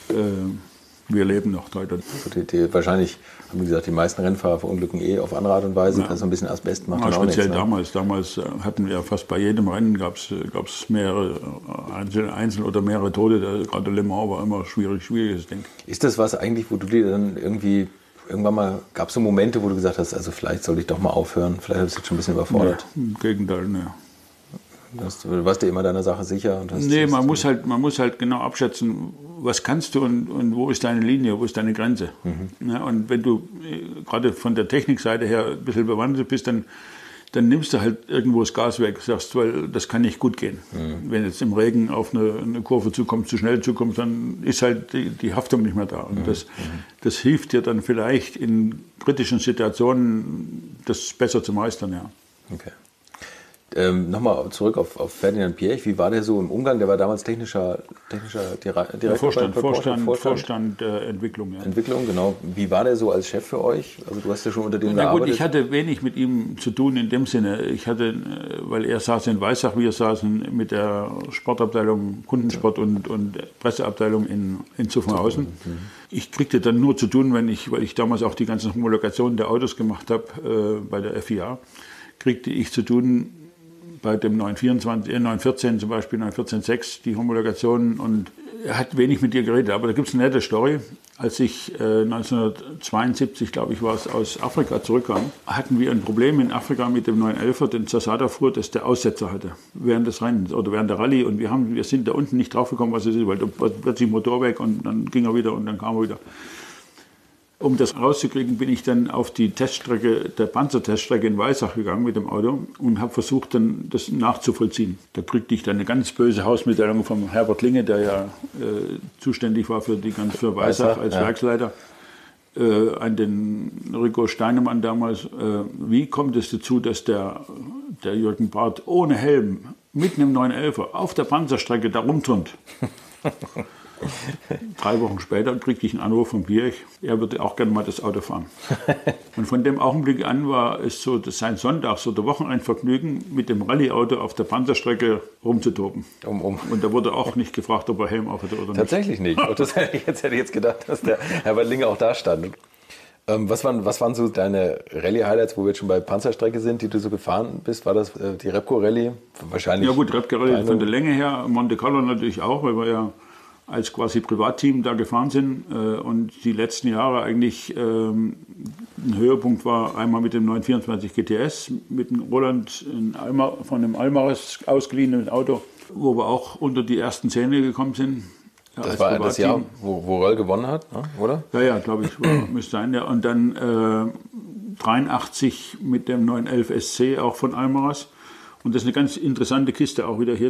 Speaker 3: wir leben noch heute.
Speaker 2: Wahrscheinlich haben die gesagt, die meisten Rennfahrer verunglücken auf andere Art und Weise. Ja. Also ein bisschen Asbest macht dann auch
Speaker 3: speziell
Speaker 2: nichts.
Speaker 3: Ne? Damals hatten wir fast bei jedem Rennen gab's mehrere Einzel- oder mehrere Tote. Gerade Le Mans war immer schwieriges Ding.
Speaker 2: Ist das was eigentlich, wo du dir dann irgendwann mal, gab es so Momente, wo du gesagt hast, also vielleicht sollte ich doch mal aufhören, vielleicht habe ich es jetzt schon ein bisschen überfordert?
Speaker 3: Nee, im Gegenteil, ne.
Speaker 2: Du warst dir immer deiner Sache sicher? Und
Speaker 3: man muss halt genau abschätzen, was kannst du und wo ist deine Linie, wo ist deine Grenze. Ja, und wenn du gerade von der Technikseite her ein bisschen bewandert bist, dann nimmst du halt irgendwo das Gas weg, sagst, weil das kann nicht gut gehen. Wenn jetzt im Regen auf eine Kurve zukommst, zu schnell zukommst, dann ist halt die Haftung nicht mehr da. Und das hilft dir dann vielleicht in kritischen Situationen, das besser zu meistern. Ja.
Speaker 2: Okay. Nochmal zurück auf Ferdinand Piëch. Wie war der so im Umgang? Der war damals technischer Direktor.
Speaker 3: Vorstand Entwicklung. Ja.
Speaker 2: Entwicklung, genau. Wie war der so als Chef für euch? Also du hast ja schon unter dem gearbeitet.
Speaker 3: Ich hatte wenig mit ihm zu tun in dem Sinne. Weil er saß in Weissach, wir saßen mit der Sportabteilung, Kundensport und Presseabteilung in Zuffenhausen. Ich kriegte dann nur zu tun, weil ich damals auch die ganzen Homologationen der Autos gemacht habe bei der FIA, kriegte ich zu tun bei dem 914 zum Beispiel, 914.6, die Homologationen, und er hat wenig mit dir geredet. Aber da gibt es eine nette Story. Als ich 1972, glaube ich, war es, aus Afrika zurückkam, hatten wir ein Problem in Afrika mit dem 911er, den Zasada fuhr, dass der Aussetzer hatte während des Rennens oder während der Rallye. Und wir sind da unten nicht drauf gekommen, was es ist, weil da war plötzlich Motor weg und dann ging er wieder und dann kam er wieder. Um das rauszukriegen, bin ich dann auf die Teststrecke, der Panzerteststrecke in Weissach gegangen mit dem Auto und habe versucht, dann das nachzuvollziehen. Da kriegte ich dann eine ganz böse Hausmitteilung von Herbert Linge, der ja zuständig war für Weissach als Werksleiter, an den Rico Steinemann damals. Wie kommt es dazu, dass der Jürgen Barth ohne Helm mit einem 911er auf der Panzerstrecke da rumturnt? 3 Wochen später kriegte ich einen Anruf von Piëch, er würde auch gerne mal das Auto fahren. Und von dem Augenblick an war es so, dass sein Sonntags- oder Wochenendvergnügen mit dem Rallye-Auto auf der Panzerstrecke rumzutoben. Und da wurde auch nicht gefragt, ob er Helm auf hatte oder nicht.
Speaker 2: Tatsächlich nicht. Das hätte ich jetzt gedacht, dass der Herbert Linge auch da stand. Was waren so deine Rallye-Highlights, wo wir jetzt schon bei Panzerstrecke sind, die du so gefahren bist? War das die Repco-Rallye? Wahrscheinlich.
Speaker 3: Ja gut, Repco-Rallye von der Länge her, Monte Carlo natürlich auch, weil wir ja als quasi Privatteam da gefahren sind. Und die letzten Jahre eigentlich ein Höhepunkt war einmal mit dem 924 GTS, mit dem Roland von dem Almaris ausgeliehenen Auto, wo wir auch unter die ersten 10 gekommen sind. Ja,
Speaker 2: das war das Jahr, wo Röll gewonnen hat, oder?
Speaker 3: Ja, glaube ich, müsste sein. Ja. Und dann 83 mit dem 911 SC, auch von Almaras. Und das ist eine ganz interessante Kiste auch wieder hier.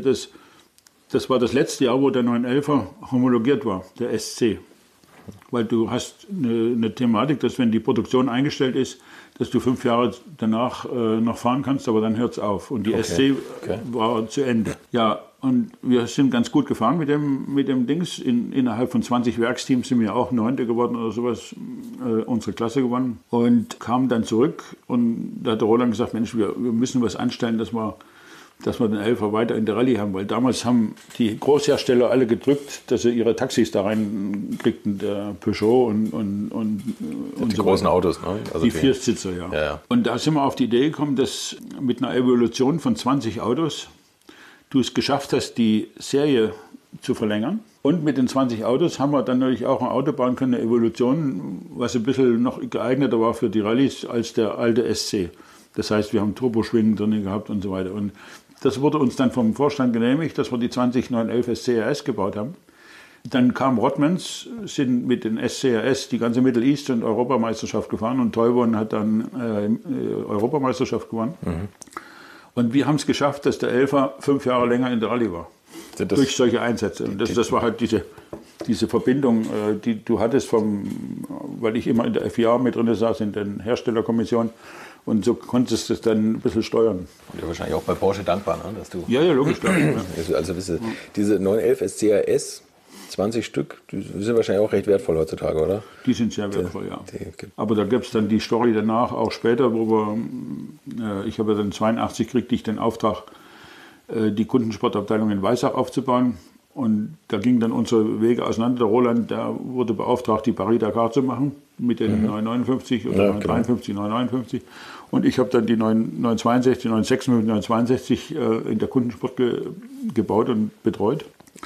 Speaker 3: Das war das letzte Jahr, wo der 911er homologiert war, der SC. Weil du hast eine Thematik, dass wenn die Produktion eingestellt ist, dass du 5 Jahre danach noch fahren kannst, aber dann hört es auf. Und die SC war zu Ende. Ja, und wir sind ganz gut gefahren mit dem Dings. Innerhalb von 20 Werksteams sind wir auch 9. geworden oder sowas, unsere Klasse gewonnen. Und kamen dann zurück und da hat der Roland gesagt, Mensch, wir müssen was anstellen, dass wir den 11er weiter in der Rallye haben. Weil damals haben die Großhersteller alle gedrückt, dass sie ihre Taxis da reinkriegten, der Peugeot und
Speaker 2: die so großen Autos, ne? Also
Speaker 3: die Viersitzer, ja. Und da sind wir auf die Idee gekommen, dass mit einer Evolution von 20 Autos du es geschafft hast, die Serie zu verlängern. Und mit den 20 Autos haben wir dann natürlich auch ein Auto bauen können, eine Evolution, was ein bisschen noch geeigneter war für die Rallyes als der alte SC. Das heißt, wir haben Turboschwingen drin gehabt und so weiter. Und das wurde uns dann vom Vorstand genehmigt, dass wir die 20911 SCRS gebaut haben. Dann kam Rottmans, sind mit den SCRS die ganze Middle East und Europameisterschaft gefahren und Toivon hat dann Europameisterschaft gewonnen. Mhm. Und wir haben es geschafft, dass der 11er 5 Jahre länger in der Rallye war. Durch solche Einsätze. Und das war halt diese Verbindung, die du hattest, weil ich immer in der FIA mit drin saß, in der Herstellerkommission. Und so konntest du es dann ein bisschen steuern.
Speaker 2: Und ja, wahrscheinlich auch bei Porsche dankbar, ne? Dass du
Speaker 3: ja, logisch. Klar, ja.
Speaker 2: Also diese 911 SCRS, 20 Stück, die sind wahrscheinlich auch recht wertvoll heutzutage, oder?
Speaker 3: Die sind sehr wertvoll, ja. Aber da gibt es dann die Story danach, auch später, wo ich habe dann 82 kriegte ich den Auftrag, die Kundensportabteilung in Weissach aufzubauen. Und da gingen dann unsere Wege auseinander. Der Roland, der wurde beauftragt, die Paris-Dakar zu machen mit den 959 oder 953, 959. Und ich habe dann die 962, 956, 962 in der Kundensport gebaut und betreut.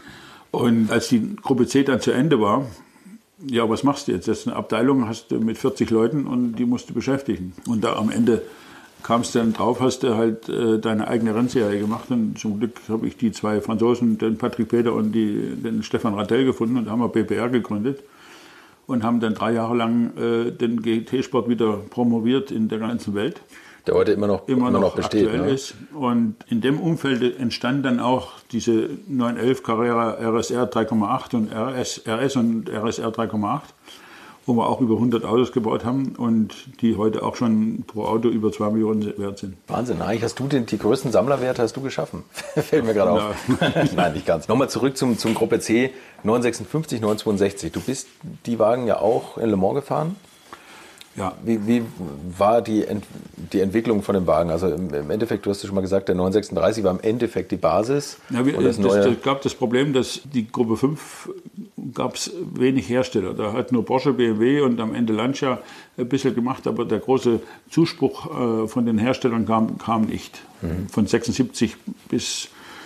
Speaker 3: Und als die Gruppe C dann zu Ende war, ja, was machst du jetzt? Das ist eine Abteilung, hast du mit 40 Leuten und die musst du beschäftigen. Und da am Ende kamst du dann drauf, hast du halt deine eigene Rennserie gemacht. Und zum Glück habe ich die 2 Franzosen, den Patrick Peter und den Stefan Rattel gefunden und haben wir BPR gegründet. Und haben dann 3 Jahre lang den GT-Sport wieder promoviert in der ganzen Welt.
Speaker 2: Der heute immer noch besteht.
Speaker 3: Aktuell ist. Und in dem Umfeld entstand dann auch diese 911 Carrera RSR 3,8 und RS und RSR 3,8, wo wir auch über 100 Autos gebaut haben und die heute auch schon pro Auto über 2 Millionen wert sind.
Speaker 2: Wahnsinn, eigentlich hast du die größten Sammlerwerte geschaffen. Fällt mir gerade auf. Nein, nicht ganz. Nochmal zurück zum Gruppe C, 956, 962. Du bist die Wagen ja auch in Le Mans gefahren.
Speaker 3: Ja.
Speaker 2: Wie war die Entwicklung von dem Wagen? Also im Endeffekt, du hast ja schon mal gesagt, der 936 war im Endeffekt die Basis.
Speaker 3: Ja, es gab das Problem, dass die Gruppe 5 gab es wenig Hersteller. Da hat nur Porsche, BMW und am Ende Lancia ein bisschen gemacht, aber der große Zuspruch von den Herstellern kam nicht. Von 76 bis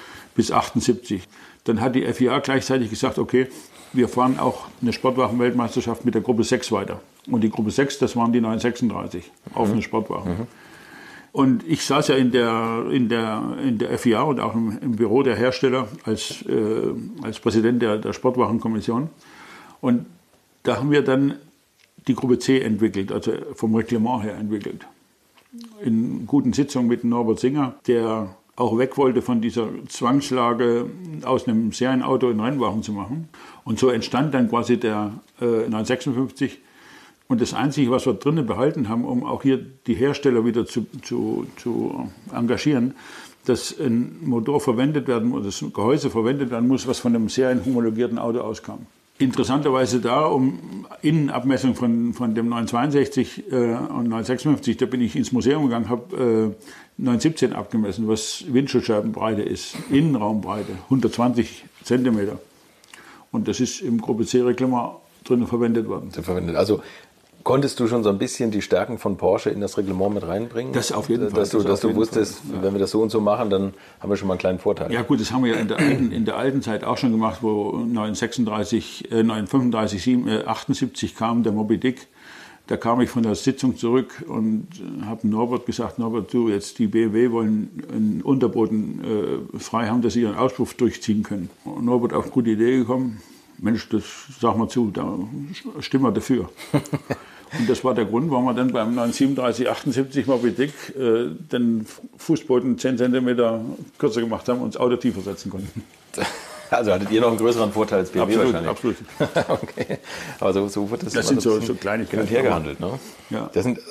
Speaker 3: 78. Dann hat die FIA gleichzeitig gesagt, okay, wir fahren auch eine Sportwagen-Weltmeisterschaft mit der Gruppe 6 weiter. Und die Gruppe 6, das waren die 936, offene Sportwagen. Und ich saß ja in der FIA und auch im Büro der Hersteller als Präsident der Sportwagenkommission. Und da haben wir dann die Gruppe C entwickelt, also vom Reglement her entwickelt. In guten Sitzungen mit Norbert Singer, der auch weg wollte von dieser Zwangslage, aus einem Serienauto einen Rennwagen zu machen. Und so entstand dann quasi der 956. Und das Einzige, was wir drinnen behalten haben, um auch hier die Hersteller wieder zu engagieren, dass ein Motor verwendet werden muss, das Gehäuse verwendet werden muss, was von einem serienhomologierten Auto auskam. Interessanterweise da, um Innenabmessung von dem 962 und 956, da bin ich ins Museum gegangen, habe 917 abgemessen, was Windschutzscheibenbreite ist, Innenraumbreite, 120 Zentimeter. Und das ist im Gruppe C-Reglement drin verwendet worden.
Speaker 2: Also Konntest du schon so ein bisschen die Stärken von Porsche in das Reglement mit reinbringen?
Speaker 3: Das auf jeden Fall.
Speaker 2: Dass du wusstest, wenn wir das so und so machen, dann haben wir schon mal einen kleinen Vorteil.
Speaker 3: Ja gut, das haben wir ja in der alten Zeit auch schon gemacht, wo 1978 kam der Moby Dick. Da kam ich von der Sitzung zurück und habe Norbert gesagt, Norbert, du, jetzt die BMW wollen einen Unterboden frei haben, dass sie ihren Auspuff durchziehen können. Und Norbert auf gute Idee gekommen, Mensch, das sag mal zu, da stimmen wir dafür. Und das war der Grund, warum wir dann beim 937, 78 Moby Dick den Fußboden 10 cm kürzer gemacht haben und das Auto tiefer setzen konnten.
Speaker 2: Also hattet ihr noch einen größeren Vorteil als BMW wahrscheinlich?
Speaker 3: Absolut.
Speaker 2: Okay. Aber so wird das
Speaker 3: sind so Kleinigkeiten.
Speaker 2: Hin und her gehandelt. Ne?
Speaker 3: Ja.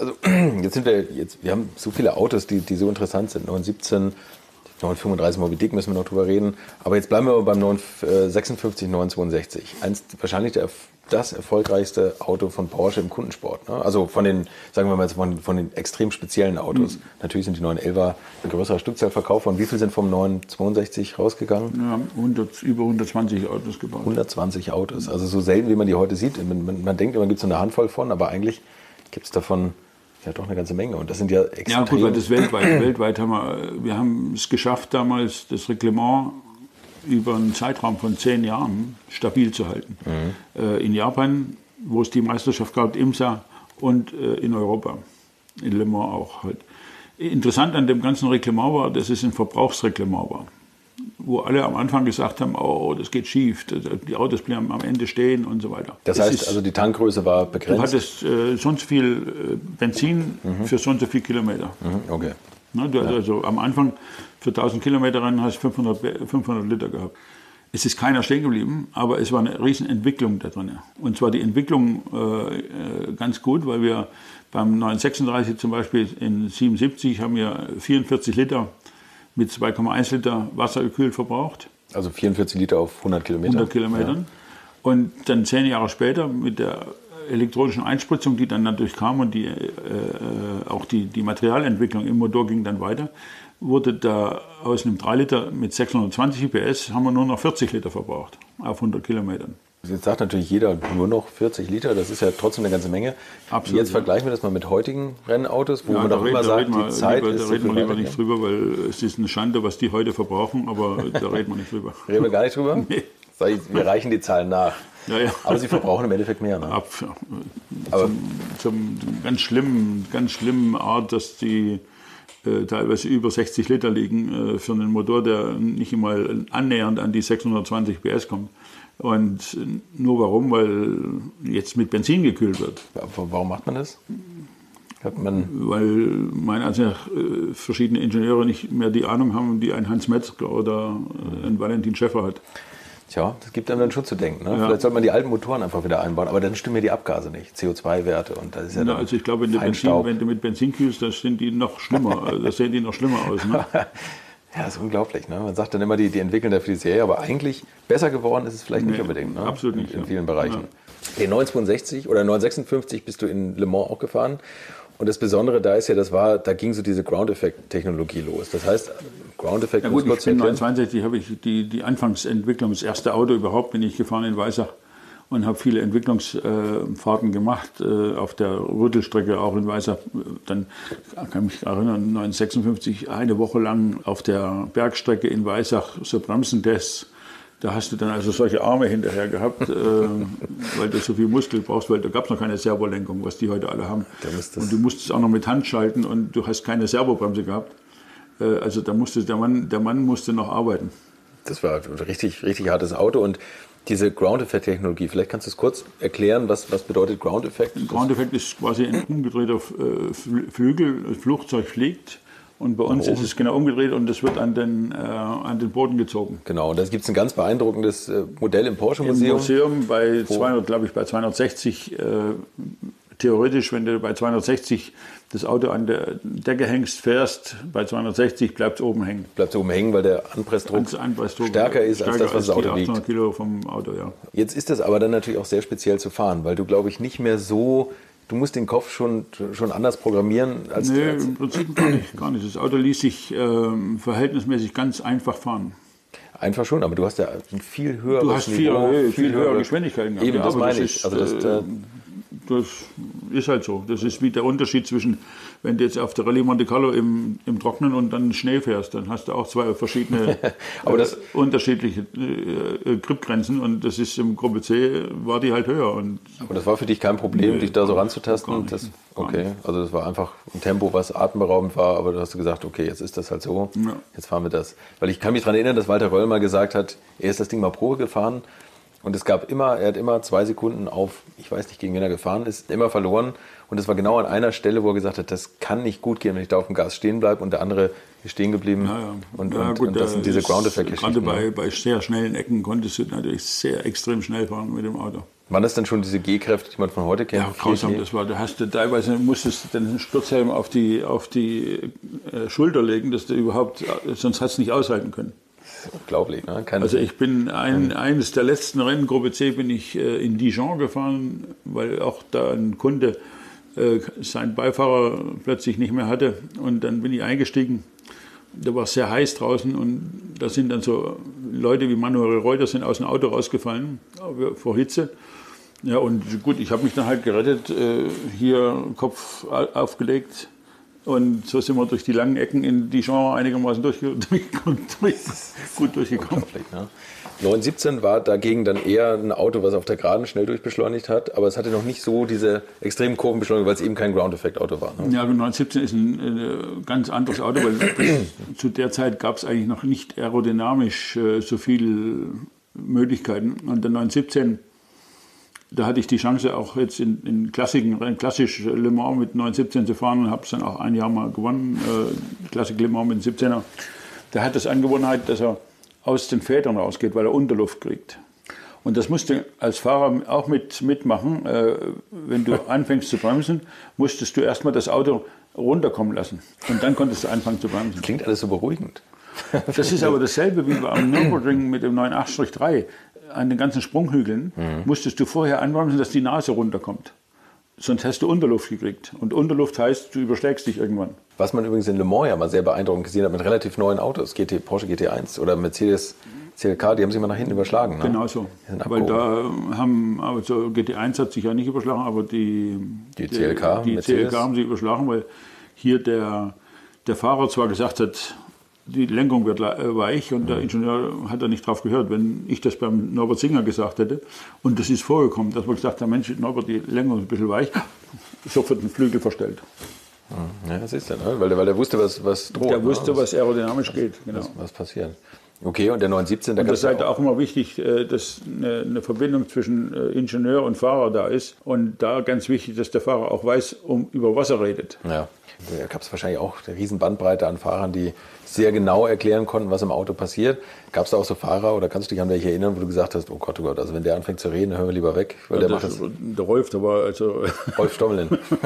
Speaker 2: Wir haben so viele Autos, die so interessant sind. 917, 935 Moby Dick müssen wir noch drüber reden. Aber jetzt bleiben wir beim 956, 962. Wahrscheinlich das erfolgreichste Auto von Porsche im Kundensport. Ne? Also von den, sagen wir mal, von den extrem speziellen Autos. Natürlich sind die 911er eine größere Stückzahl verkauft worden. Wie viel sind vom 962 rausgegangen?
Speaker 3: Wir haben über 120 Autos gebaut.
Speaker 2: 120 Autos. Also so selten, wie man die heute sieht. Man denkt immer, gibt es so eine Handvoll von, aber eigentlich gibt es davon ja doch eine ganze Menge. Und das sind ja extrem...
Speaker 3: Ja gut, weil das weltweit wir haben es geschafft, damals das Reglement über einen Zeitraum von 10 Jahren stabil zu halten. In Japan, wo es die Meisterschaft gab, IMSA, und in Europa, in Le Mans auch halt. Interessant an dem ganzen Reglement war, dass es ein Verbrauchsreglement war, wo alle am Anfang gesagt haben, oh, das geht schief, die Autos bleiben am Ende stehen und so weiter.
Speaker 2: Das heißt, also die Tankgröße war begrenzt?
Speaker 3: Du hattest sonst viel Benzin für so und so viele Kilometer.
Speaker 2: Okay.
Speaker 3: Also am Anfang für 1000 Kilometer Rennen hast du 500 Liter gehabt. Es ist keiner stehen geblieben, aber es war eine riesen Entwicklung da drin. Und zwar die Entwicklung ganz gut, weil wir beim 936 zum Beispiel in 77 haben wir 44 Liter mit 2,1 Liter Wasser gekühlt verbraucht.
Speaker 2: Also 44 Liter auf 100 Kilometer.
Speaker 3: 100 Kilometern. Ja. Und dann 10 Jahre später mit der elektronischen Einspritzung, die dann natürlich kam und auch die Materialentwicklung im Motor ging dann weiter, wurde da aus einem 3 Liter mit 620 PS haben wir nur noch 40 Liter verbraucht auf 100 Kilometern.
Speaker 2: Jetzt sagt natürlich jeder nur noch 40 Liter, das ist ja trotzdem eine ganze Menge.
Speaker 3: Absolut,
Speaker 2: jetzt vergleichen wir das mal mit heutigen Rennautos, wo man doch immer sagt, die Zeit ist...
Speaker 3: Da reden wir lieber nicht drüber, weil es ist eine Schande, was die heute verbrauchen, aber da reden wir nicht drüber.
Speaker 2: Reden wir gar nicht drüber?
Speaker 3: Nee.
Speaker 2: Wir reichen die Zahlen nach.
Speaker 3: Ja.
Speaker 2: Aber sie verbrauchen im Endeffekt mehr. Ne?
Speaker 3: Zum ganz schlimmen Art, dass die teilweise über 60 Liter liegen für einen Motor, der nicht einmal annähernd an die 620 PS kommt. Und nur warum? Weil jetzt mit Benzin gekühlt wird.
Speaker 2: Warum macht man das?
Speaker 3: Weil meiner Ansicht nach verschiedene Ingenieure nicht mehr die Ahnung haben, die ein Hans Metzger oder ein Valentin Schäffer hat.
Speaker 2: Tja, das gibt einem dann schon zu denken. Ne?
Speaker 3: Ja.
Speaker 2: Vielleicht sollte man die alten Motoren einfach wieder einbauen, aber dann stimmen ja die Abgase nicht, CO2-Werte. Und das ist ja
Speaker 3: also ich glaube, wenn du mit Benzin kühlst, das sind die noch schlimmer. Das sehen die noch schlimmer aus. Ne?
Speaker 2: Ja, das ist unglaublich. Ne? Man sagt dann immer, die entwickeln da für die Serie, aber eigentlich besser geworden ist es vielleicht nicht unbedingt. Ne?
Speaker 3: Absolut nicht.
Speaker 2: In vielen Bereichen. Ja. Den 962 oder 956 bist du in Le Mans auch gefahren. Und das Besondere da ist ja, da ging so diese Ground-Effekt-Technologie los. Das heißt, Ground-Effekt...
Speaker 3: Ja gut, ich bin 1962, habe ich die Anfangsentwicklung, das erste Auto überhaupt, bin ich gefahren in Weissach und habe viele Entwicklungsfahrten gemacht, auf der Rüttelstrecke auch in Weissach. Dann kann ich mich erinnern, 1956 eine Woche lang auf der Bergstrecke in Weissach so Bremsentests. Da hast du dann also solche Arme hinterher gehabt, weil du so viel Muskel brauchst, weil da gab es noch keine Servolenkung, was die heute alle haben. Und du musstest auch noch mit Hand schalten und du hast keine Servobremse gehabt. Also da musste der Mann musste noch arbeiten.
Speaker 2: Das war ein richtig, richtig hartes Auto. Und diese Ground-Effekt-Technologie, vielleicht kannst du es kurz erklären, was bedeutet Ground-Effekt?
Speaker 3: Ground-Effekt ist quasi ein umgedrehter Flügel, das Flugzeug fliegt. Und bei uns ist es genau umgedreht und es wird an den Boden gezogen.
Speaker 2: Genau, und da gibt es ein ganz beeindruckendes Modell im Porsche-Museum.
Speaker 3: Im Museum bei 260, theoretisch, wenn du bei 260 das Auto an der Decke hängst, fährst, bei 260 bleibt es oben hängen.
Speaker 2: Bleibt es oben hängen, weil der Anpressdruck stärker ist als das, was das Auto wiegt.
Speaker 3: 800 Kilo vom Auto, ja.
Speaker 2: Jetzt ist das aber dann natürlich auch sehr speziell zu fahren, weil du, glaube ich, nicht mehr so... Du musst den Kopf schon anders programmieren als...
Speaker 3: Nee, im Prinzip gar nicht. Das Auto ließ sich verhältnismäßig ganz einfach fahren.
Speaker 2: Einfach schon, aber du hast ja ein viel höheres
Speaker 3: Niveau. Du hast viel höhere Geschwindigkeiten gehabt.
Speaker 2: Eben, ja, das meine ich.
Speaker 3: Du das ist halt so. Das ist wie der Unterschied zwischen, wenn du jetzt auf der Rallye Monte Carlo im Trocknen und dann Schnee fährst, dann hast du auch zwei verschiedene, unterschiedliche Gripgrenzen und das ist im Gruppe C, war die halt höher.
Speaker 4: Aber das war für dich kein Problem, dich da so ranzutasten? Okay, also das war einfach ein Tempo, was atemberaubend war, aber du hast gesagt, okay, jetzt ist das halt so, jetzt fahren wir das. Weil ich kann mich daran erinnern, dass Walter Röll mal gesagt hat, er ist das Ding mal Probe gefahren und er hat immer 2 Sekunden auf, ich weiß nicht, gegen wen er gefahren ist, immer verloren und es war genau an einer Stelle, wo er gesagt hat, das kann nicht gut gehen, wenn ich da auf dem Gas stehen bleibe und der andere ist stehen geblieben. Und das sind diese Ground-Effect-Geschichten.
Speaker 3: Gerade bei sehr schnellen Ecken konntest du natürlich sehr extrem schnell fahren mit dem Auto.
Speaker 4: Waren das dann schon diese G-Kräfte, die man von heute kennt?
Speaker 3: Ja, grausam, das war. Da hast du teilweise musstest du den Sturzhelm auf die Schulter legen, dass du überhaupt, sonst hast du nicht aushalten können.
Speaker 4: Unglaublich, ne?
Speaker 3: Also ich bin eines der letzten Rennen, Gruppe C, bin ich in Dijon gefahren, weil auch da ein Kunde seinen Beifahrer plötzlich nicht mehr hatte. Und dann bin ich eingestiegen. Da war es sehr heiß draußen und da sind dann so Leute wie Manuel Reuter sind aus dem Auto rausgefallen vor Hitze. Ja, und gut, ich habe mich dann halt gerettet, hier Kopf aufgelegt und so sind wir durch die langen Ecken in Dijon einigermaßen gut durchgekommen.
Speaker 4: Ne? 917 war dagegen dann eher ein Auto, was auf der Geraden schnell durchbeschleunigt hat, aber es hatte noch nicht so diese extremen Kurvenbeschleunigung, weil es eben kein Ground-Effect-Auto war. Ne?
Speaker 3: Ja, 917 ist ein ganz anderes Auto, weil zu der Zeit gab es eigentlich noch nicht aerodynamisch so viele Möglichkeiten. Und der 917, da hatte ich die Chance, auch jetzt in klassisch Le Mans mit 917 zu fahren und habe es dann auch ein Jahr mal gewonnen, Klassik Le Mans mit 17er. Der hat das Angewohnheit, dass er aus den Federn rausgeht, weil er Unterluft kriegt. Und das musst du als Fahrer auch mitmachen. Wenn du anfängst zu bremsen, musstest du erstmal das Auto runterkommen lassen. Und dann konntest du anfangen zu bremsen.
Speaker 4: Das klingt alles so beruhigend.
Speaker 3: Das ist aber dasselbe wie am Nürburgring mit dem 98-3. An den ganzen Sprunghügeln musstest du vorher anbremsen, dass die Nase runterkommt. Sonst hast du Unterluft gekriegt. Und Unterluft heißt, du überschlägst dich irgendwann.
Speaker 4: Was man übrigens in Le Mans ja mal sehr beeindruckend gesehen hat mit relativ neuen Autos, Porsche GT1 oder Mercedes CLK, die haben sich mal nach hinten überschlagen. Ne?
Speaker 3: Genau so. Weil da also GT1 hat sich ja nicht überschlagen, aber die CLK haben sich überschlagen, weil hier der Fahrer zwar gesagt hat, die Lenkung wird weich und der Ingenieur hat da nicht drauf gehört. Wenn ich das beim Norbert Singer gesagt hätte und das ist vorgekommen, dass man gesagt hat, Mensch, Norbert, die Lenkung ist ein bisschen weich, sofort den Flügel verstellt.
Speaker 4: Ja, das ist ja, ne? weil der wusste, was droht.
Speaker 3: Der wusste, was aerodynamisch geht. Genau.
Speaker 4: Was passiert. Okay, und der 917...
Speaker 3: Und das ist halt auch immer wichtig, dass eine Verbindung zwischen Ingenieur und Fahrer da ist. Und da ganz wichtig, dass der Fahrer auch weiß, über was er redet.
Speaker 4: Ja, da gab es wahrscheinlich auch eine riesen Bandbreite an Fahrern, die sehr genau erklären konnten, was im Auto passiert. Gab es da auch so Fahrer, oder kannst du dich an welche erinnern, wo du gesagt hast, oh Gott, also wenn der anfängt zu reden, hören wir lieber weg. Weil
Speaker 3: ja,
Speaker 4: der macht das.
Speaker 3: Der Rolf, der war also...
Speaker 4: Rolf Stommelin.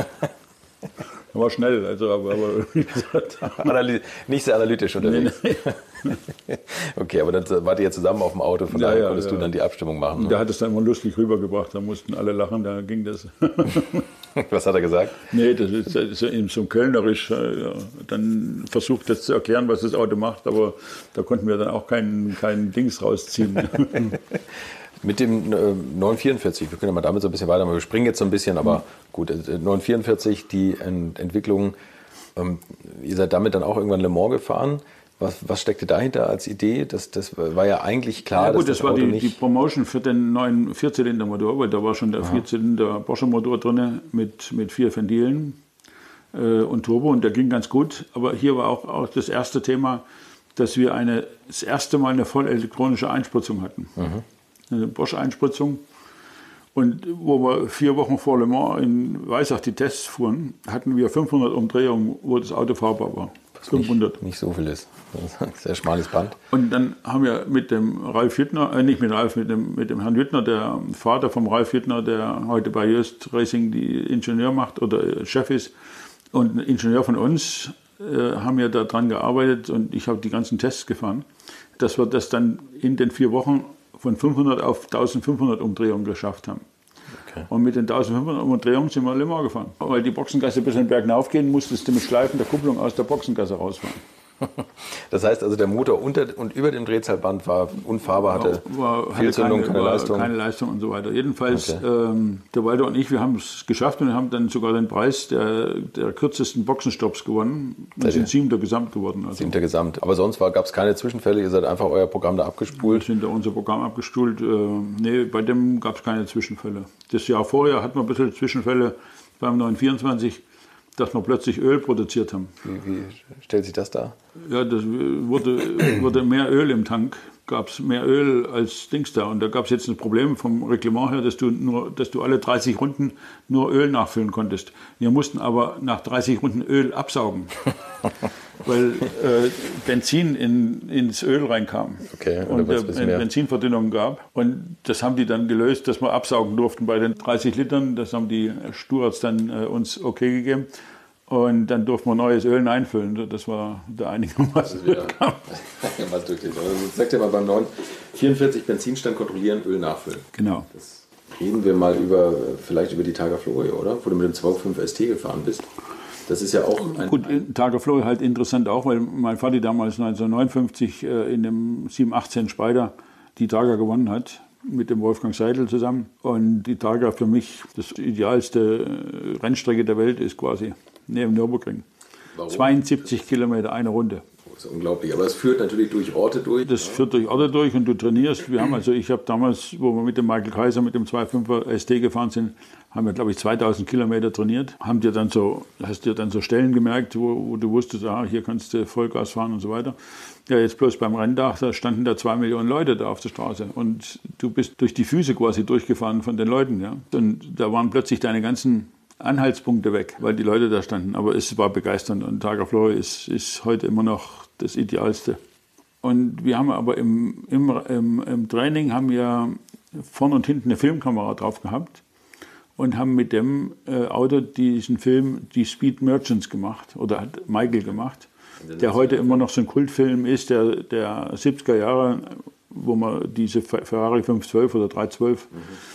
Speaker 3: Der war schnell, also aber wie gesagt,
Speaker 4: nicht sehr analytisch unterwegs. Nee. Okay, aber dann wart ihr zusammen auf dem Auto, von daher konntest du dann die Abstimmung machen.
Speaker 3: Ne? Der hat es dann immer lustig rübergebracht, da mussten alle lachen, da ging das.
Speaker 4: Was hat er gesagt?
Speaker 3: Nee, das ist so Kölnerisch, dann versucht das zu erklären, was das Auto macht, aber da konnten wir dann auch kein Dings rausziehen.
Speaker 4: Mit dem 944, wir können ja mal damit so ein bisschen weitermachen, wir springen jetzt so ein bisschen, aber gut, 944, die Entwicklung, ihr seid damit dann auch irgendwann Le Mans gefahren. Was steckte dahinter als Idee? Das war ja eigentlich klar,
Speaker 3: ja, gut,
Speaker 4: dass
Speaker 3: das war die Promotion für den neuen Vierzylindermotor, weil da war schon der Vierzylinder Porsche-Motor drin mit 4 Ventilen und Turbo und der ging ganz gut. Aber hier war auch das erste Thema, dass wir das erste Mal eine voll elektronische Einspritzung hatten. Eine Bosch-Einspritzung. Und wo wir 4 Wochen vor Le Mans in Weissach die Tests fuhren, hatten wir 500 Umdrehungen, wo das Auto fahrbar war. 500.
Speaker 4: Nicht so viel ist. Das ist ein sehr schmales Band.
Speaker 3: Und dann haben wir mit dem Ralf Hüttner, nicht mit Ralf, mit dem Herrn Hüttner, der Vater vom Ralf Hüttner, der heute bei Just Racing die Ingenieur macht oder Chef ist, und ein Ingenieur von uns, haben wir da dran gearbeitet und ich habe die ganzen Tests gefahren, dass wir das dann in den 4 Wochen von 500 auf 1500 Umdrehungen geschafft haben. Okay. Und mit den 1500 Umdrehungen sind wir Le Mans gefahren. Weil die Boxengasse ein bisschen bergauf gehen, musstest du mit Schleifen der Kupplung aus der Boxengasse rausfahren.
Speaker 4: Das heißt also, der Motor unter und über dem Drehzahlband war unfahrbar, hatte Fehlzündung, keine Leistung.
Speaker 3: Keine Leistung und so weiter. Jedenfalls, der Walter und ich, wir haben es geschafft und haben dann sogar den Preis der kürzesten Boxenstopps gewonnen. Wir sind 7. Gesamt geworden. Also.
Speaker 4: 7. Gesamt. Aber sonst gab es keine Zwischenfälle, ihr seid einfach euer Programm da abgespult?
Speaker 3: Wir sind da unser Programm abgespult. Nee, bei dem gab es keine Zwischenfälle. Das Jahr vorher hatten wir ein bisschen Zwischenfälle beim 924. Dass wir plötzlich Öl produziert haben.
Speaker 4: Wie stellt sich das dar?
Speaker 3: Ja, das wurde mehr Öl im Tank, gab es mehr Öl als Dings da. Und da gab es jetzt ein Problem vom Reglement her, dass du alle 30 Runden nur Öl nachfüllen konntest. Wir mussten aber nach 30 Runden Öl absaugen, weil Benzin ins Öl reinkam.
Speaker 4: Okay,
Speaker 3: und Benzinverdünnung gab. Und das haben die dann gelöst, dass wir absaugen durften bei den 30 Litern. Das haben die Stewards dann uns okay gegeben. Und dann durften wir neues Öl einfüllen. Das war der einigermaßen durchkam.
Speaker 4: Also sagt ja mal beim 944 Benzinstand kontrollieren, Öl nachfüllen.
Speaker 3: Genau.
Speaker 4: Das reden wir mal vielleicht über die Targa Florio, oder? Wo du mit dem 2.5 ST gefahren bist. Das ist ja auch
Speaker 3: Gut, Targa Florio halt interessant auch, weil mein Vati damals 1959 in dem 718 Spider die Targa gewonnen hat. Mit dem Wolfgang Seidel zusammen. Und die Targa für mich das idealste Rennstrecke der Welt ist quasi. Neben Nürburgring. Warum? 72 Kilometer, eine Runde.
Speaker 4: Das ist unglaublich. Aber es führt natürlich durch Orte durch.
Speaker 3: Das führt durch Orte durch und du trainierst. Ich habe damals, wo wir mit dem Michael Kaiser mit dem 2.5er ST gefahren sind, haben wir, glaube ich, 2000 Kilometer trainiert. Hast dir dann so Stellen gemerkt, wo du wusstest, hier kannst du Vollgas fahren und so weiter. Ja, jetzt bloß beim Renntag, da standen da 2 Millionen Leute da auf der Straße. Und du bist durch die Füße quasi durchgefahren von den Leuten. Ja? Und da waren plötzlich deine ganzen Anhaltspunkte weg, weil die Leute da standen. Aber es war begeisternd und Targa Florio ist heute immer noch das Idealste. Und wir haben aber im Training haben wir vorne und hinten eine Filmkamera drauf gehabt und haben mit dem Auto diesen Film, die Speed Merchants gemacht, oder hat Michael gemacht, der heute immer noch so ein Kultfilm ist, der 70er Jahre, wo man diese Ferrari 512 oder 312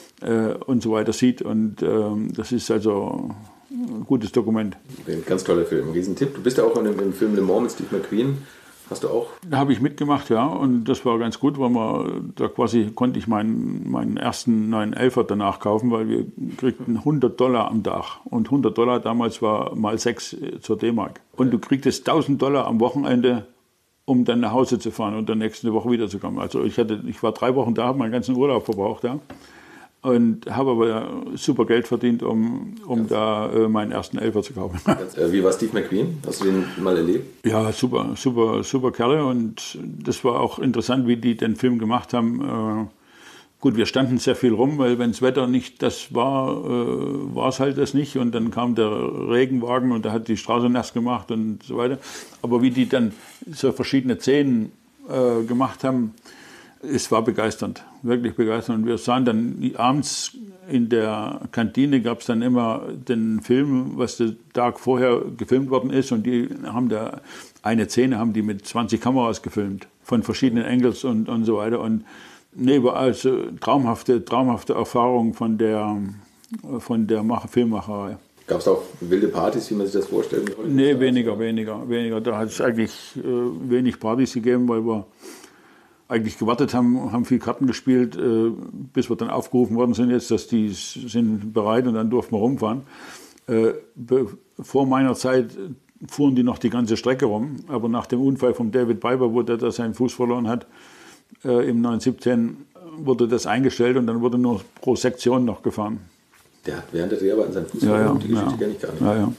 Speaker 3: und so weiter sieht. Und das ist also ein gutes Dokument.
Speaker 4: Ein ganz toller Film, ein Riesentipp. Du bist ja auch in dem Film Le Mans mit Steve McQueen. Hast du auch?
Speaker 3: Da habe ich mitgemacht, ja. Und das war ganz gut, weil konnte ich meinen ersten 911er danach kaufen, weil wir kriegten $100 am Tag. Und $100 damals war mal 6 zur D-Mark. Und du kriegtest $1000 am Wochenende, um dann nach Hause zu fahren und dann nächste Woche wiederzukommen. Also ich war 3 Wochen da, habe meinen ganzen Urlaub verbraucht, ja. Und habe aber super Geld verdient, um da meinen ersten Elfer zu kaufen.
Speaker 4: Wie war Steve McQueen? Hast du den mal erlebt?
Speaker 3: Ja, super Kerle. Und das war auch interessant, wie die den Film gemacht haben. Gut, wir standen sehr viel rum, weil wenn das Wetter nicht das war, war es halt das nicht. Und dann kam der Regenwagen und der hat die Straße nass gemacht und so weiter. Aber wie die dann so verschiedene Szenen gemacht haben, es war begeisternd, wirklich begeisternd. Und wir sahen dann abends in der Kantine, gab es dann immer den Film, was der Tag vorher gefilmt worden ist. Und die haben eine Szene haben die mit 20 Kameras gefilmt, von verschiedenen Angles und so weiter. Und war also traumhafte Erfahrung von der Filmmacherei.
Speaker 4: Gab es auch wilde Partys, wie man sich das vorstellt?
Speaker 3: Nee, weniger. Da hat es eigentlich wenig Partys gegeben, weil wir eigentlich gewartet haben viel Karten gespielt, bis wir dann aufgerufen worden sind jetzt, dass die sind bereit und dann durften wir rumfahren. Vor meiner Zeit fuhren die noch die ganze Strecke rum, aber nach dem Unfall von David Piper, wo der da seinen Fuß verloren hat, im 917 wurde das eingestellt und dann wurde nur pro Sektion noch gefahren.
Speaker 4: Der hat während der Dreharbeiten seinen Fuß verloren, die Geschichte kenne ich gar nicht.
Speaker 3: Ja.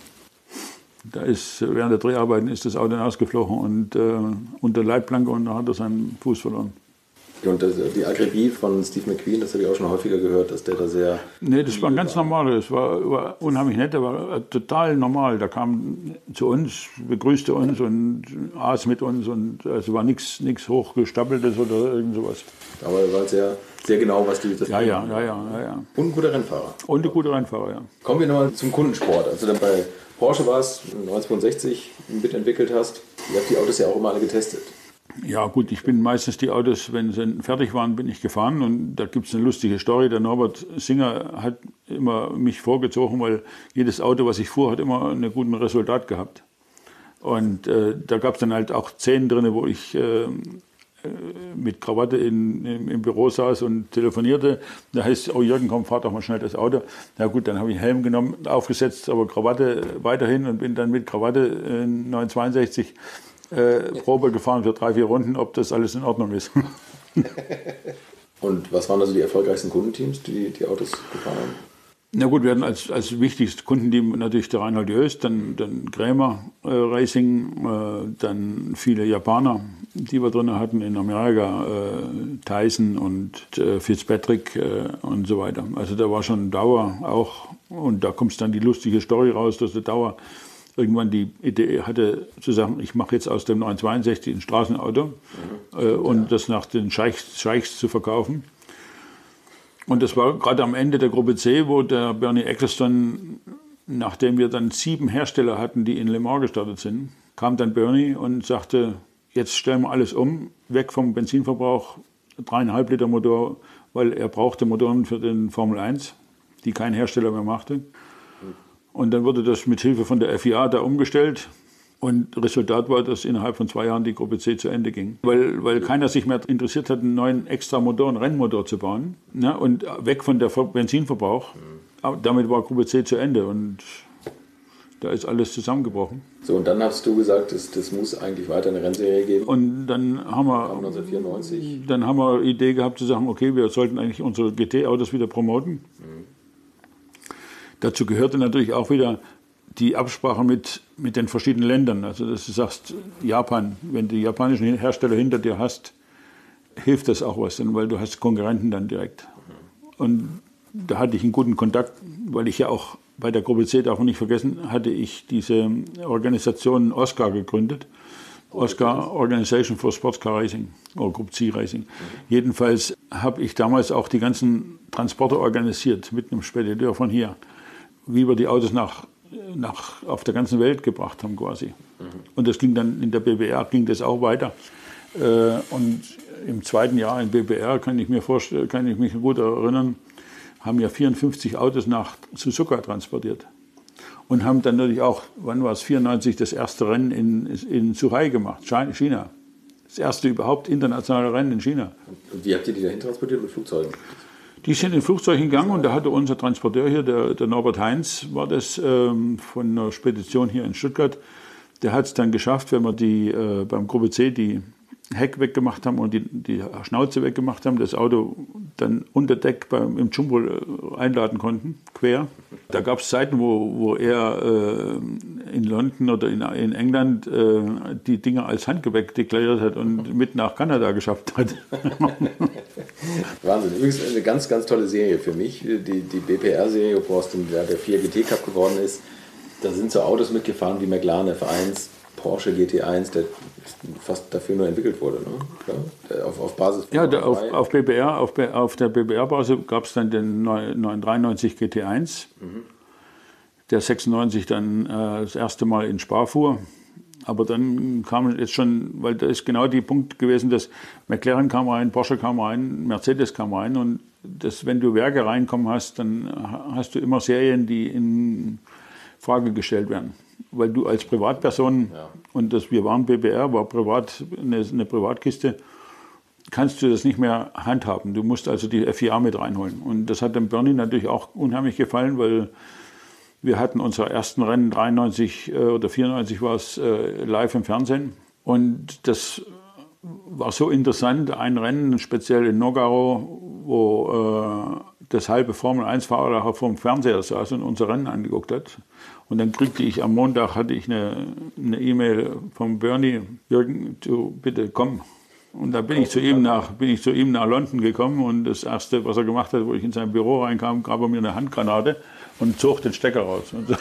Speaker 3: Während der Dreharbeiten ist das Auto ausgeflogen und unter Leitplanke und da hat er seinen Fuß verloren.
Speaker 4: Und die Akribie von Steve McQueen, das habe ich auch schon häufiger gehört, dass der da sehr...
Speaker 3: Nee, das war ein ganz normal, das war unheimlich nett, der war total normal. Der kam zu uns, begrüßte uns und aß mit uns und also war nichts hochgestapeltes oder irgend sowas.
Speaker 4: Aber er war sehr, sehr genau, was die...
Speaker 3: Ja.
Speaker 4: Und ein guter Rennfahrer.
Speaker 3: Und ein guter Rennfahrer, ja.
Speaker 4: Kommen wir nochmal zum Kundensport. Also dann bei Porsche war es, 1962 mitentwickelt hast. Ihr habt die Autos ja auch immer alle getestet.
Speaker 3: Ja gut, ich bin meistens die Autos, wenn sie fertig waren, bin ich gefahren und da gibt es eine lustige Story. Der Norbert Singer hat immer mich vorgezogen, weil jedes Auto, was ich fuhr, hat immer ein gutes Resultat gehabt. Und da gab es dann halt auch Szenen drin, wo ich mit Krawatte im Büro saß und telefonierte. Da heißt es, oh Jürgen, komm, fahr doch mal schnell das Auto. Na gut, dann habe ich einen Helm genommen, aufgesetzt, aber Krawatte weiterhin und bin dann mit Krawatte 962 Probe gefahren für 3-4 Runden, ob das alles in Ordnung ist.
Speaker 4: Und was waren also die erfolgreichsten Kundenteams, die Autos gefahren haben?
Speaker 3: Na gut, wir hatten als wichtigstes Kundenteam natürlich der Reinhold Jöst, dann Krämer Racing, dann viele Japaner, die wir drin hatten in Amerika, Tyson und Fitzpatrick und so weiter. Also da war schon Dauer auch, und da kommt dann die lustige Story raus, dass der Dauer irgendwann die Idee hatte zu sagen, ich mache jetzt aus dem 962 ein Straßenauto und das nach den Scheichs zu verkaufen. Und das war gerade am Ende der Gruppe C, wo der Bernie Ecclestone, nachdem wir dann 7 Hersteller hatten, die in Le Mans gestartet sind, kam dann Bernie und sagte, jetzt stellen wir alles um, weg vom Benzinverbrauch, 3,5 Liter Motor, weil er brauchte Motoren für den Formel 1, die kein Hersteller mehr machte. Und dann wurde das mit Hilfe von der FIA da umgestellt. Und Resultat war, dass innerhalb von 2 Jahren die Gruppe C zu Ende ging. Weil keiner sich mehr interessiert hat, einen neuen extra Motor, einen Rennmotor zu bauen. Ne? Und weg von der Benzinverbrauch. Aber damit war Gruppe C zu Ende und da ist alles zusammengebrochen.
Speaker 4: So, und dann hast du gesagt, das muss eigentlich weiter eine Rennserie geben.
Speaker 3: Und dann haben wir
Speaker 4: 1994.
Speaker 3: Dann haben wir die Idee gehabt zu sagen, okay, wir sollten eigentlich unsere GT-Autos wieder promoten. Dazu gehörte natürlich auch wieder die Absprache mit den verschiedenen Ländern. Also dass du sagst, Japan, wenn du die japanischen Hersteller hinter dir hast, hilft das auch was, weil du hast Konkurrenten dann direkt. Und da hatte ich einen guten Kontakt, weil ich ja auch bei der Gruppe C, darf man nicht vergessen, hatte ich diese Organisation OSCAR gegründet. OSCAR, Organization for Sports Car Racing, oder Group C Racing. Jedenfalls habe ich damals auch die ganzen Transporte organisiert mit einem Spediteur von hier, wie wir die Autos auf der ganzen Welt gebracht haben quasi. Und das ging dann in der BBR, ging das auch weiter. Und im 2. Jahr in BBR kann ich mich gut erinnern, haben ja 54 Autos nach Suzuka transportiert. Und haben dann natürlich auch, wann war es, 94, das erste Rennen in Zhuhai gemacht, China. Das erste überhaupt internationale Rennen in China.
Speaker 4: Und wie habt ihr die dahin transportiert, mit Flugzeugen?
Speaker 3: Die sind in Flugzeugen gegangen und da hatte unser Transporteur hier, der Norbert Heinz, war das von einer Spedition hier in Stuttgart. Der hat es dann geschafft, wenn wir beim Gruppe C die Heck weggemacht haben und die Schnauze weggemacht haben, das Auto dann unter Deck im Jumbo einladen konnten, quer. Da gab es Zeiten, wo er in London oder in England die Dinger als Handgepäck deklariert hat und mit nach Kanada geschafft hat.
Speaker 4: Wahnsinn. Übrigens eine ganz, ganz tolle Serie für mich, die BPR-Serie, wo aus dem der 4 GT Cup geworden ist. Da sind so Autos mitgefahren wie McLaren F1, Porsche GT1, der fast dafür nur entwickelt wurde, ne? Ja, auf Basis von
Speaker 3: auf der BBR-Basis gab es dann den 993 GT1, der 96 dann das erste Mal in Spa fuhr. Aber dann kam jetzt schon, weil da ist genau der Punkt gewesen, dass McLaren kam rein, Porsche kam rein, Mercedes kam rein und wenn du Werke reinkommen hast, dann hast du immer Serien, die in Frage gestellt werden. Weil du als Privatperson, und wir waren BBR, war privat eine Privatkiste, kannst du das nicht mehr handhaben. Du musst also die FIA mit reinholen. Und das hat dem Bernie natürlich auch unheimlich gefallen, weil wir hatten unsere ersten Rennen, 93 oder 94 war es, live im Fernsehen. Und das war so interessant, ein Rennen, speziell in Nogaro, wo das halbe Formel-1-Fahrer vom Fernseher saß und unser Rennen angeguckt hat. Und dann kriegte ich am Montag eine E-Mail vom Bernie, Jürgen, du bitte komm. Und da bin ich zu ihm nach London gekommen und das Erste, was er gemacht hat, wo ich in sein Büro reinkam, gab er mir eine Handgranate und zog den Stecker raus. Und so.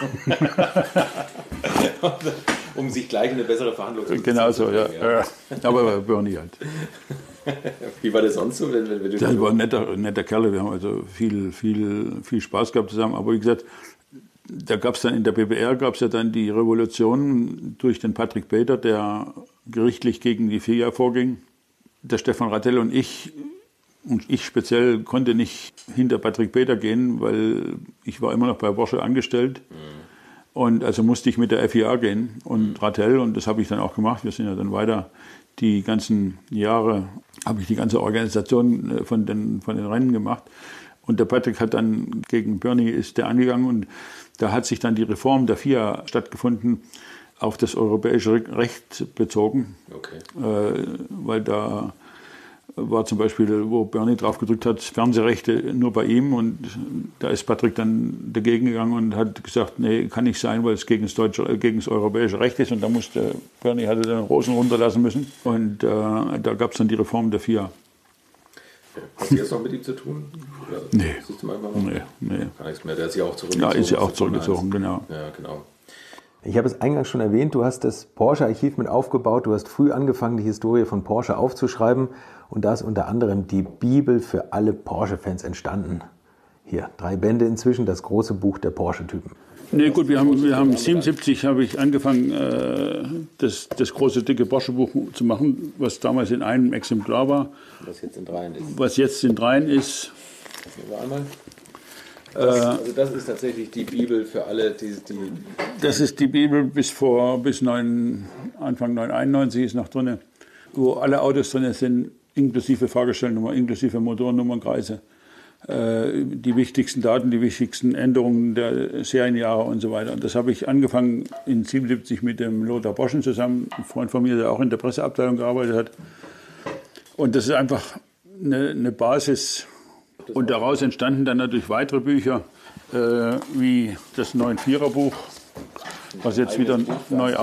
Speaker 4: Um sich gleich eine bessere Verhandlung zu
Speaker 3: Genau so, ja. Aber Bernie halt.
Speaker 4: Wie war das sonst so?
Speaker 3: Das war ein netter Kerl, wir haben also viel Spaß gehabt zusammen. Aber wie gesagt, da gab es dann in der BBR dann die Revolution durch den Patrick Peter, der gerichtlich gegen die FIA vorging. Der Stefan Rattell und ich speziell konnte nicht hinter Patrick Peter gehen, weil ich war immer noch bei Porsche angestellt. Und also musste ich mit der FIA gehen und Ratel, und das habe ich dann auch gemacht. Wir sind ja dann weiter die ganzen Jahre, habe ich die ganze Organisation von den Rennen gemacht. Und der Patrick hat dann gegen Bernie ist der angegangen, und da hat sich dann die Reform der FIA stattgefunden, auf das europäische Recht bezogen.
Speaker 4: Okay.
Speaker 3: Weil da war zum Beispiel, wo Bernie drauf gedrückt hat, Fernsehrechte nur bei ihm, und da ist Patrick dann dagegen gegangen und hat gesagt, nee, kann nicht sein, weil es gegen das europäische Recht ist, und da musste Bernie hatte dann Rosen runterlassen müssen, und da gab es dann die Reform der FIA.
Speaker 4: Hast du jetzt noch mit ihm zu tun? Oder
Speaker 3: nee.
Speaker 4: Nee. Gar nichts mehr. Der ist ja auch zurückgezogen.
Speaker 3: Ja, ist ja auch zurückgezogen, genau.
Speaker 4: Ja, genau.
Speaker 2: Ich habe es eingangs schon erwähnt, du hast das Porsche-Archiv mit aufgebaut, du hast früh angefangen, die Historie von Porsche aufzuschreiben, und da ist unter anderem die Bibel für alle Porsche-Fans entstanden. Hier, 3 Bände inzwischen, das große Buch der Porsche-Typen.
Speaker 3: Nee, gut, wir haben 77 habe ich angefangen, das große, dicke Porsche-Buch zu machen, was damals in einem Exemplar war.
Speaker 4: Was jetzt in 3 ist.
Speaker 3: Was jetzt in 3 ist.
Speaker 4: Einmal. Also das ist tatsächlich die Bibel für alle, die
Speaker 3: Das ist die Bibel bis Anfang 991 ist noch drin, wo alle Autos drin sind, inklusive Fahrgestellnummer, inklusive Motornummernkreise. Die wichtigsten Daten, die wichtigsten Änderungen der Serienjahre und so weiter. Und das habe ich angefangen in 77 mit dem Lothar Boschen zusammen, ein Freund von mir, der auch in der Presseabteilung gearbeitet hat. Und das ist einfach eine Basis. Und daraus entstanden dann natürlich weitere Bücher, wie das 9-4er-Buch, was jetzt wieder neu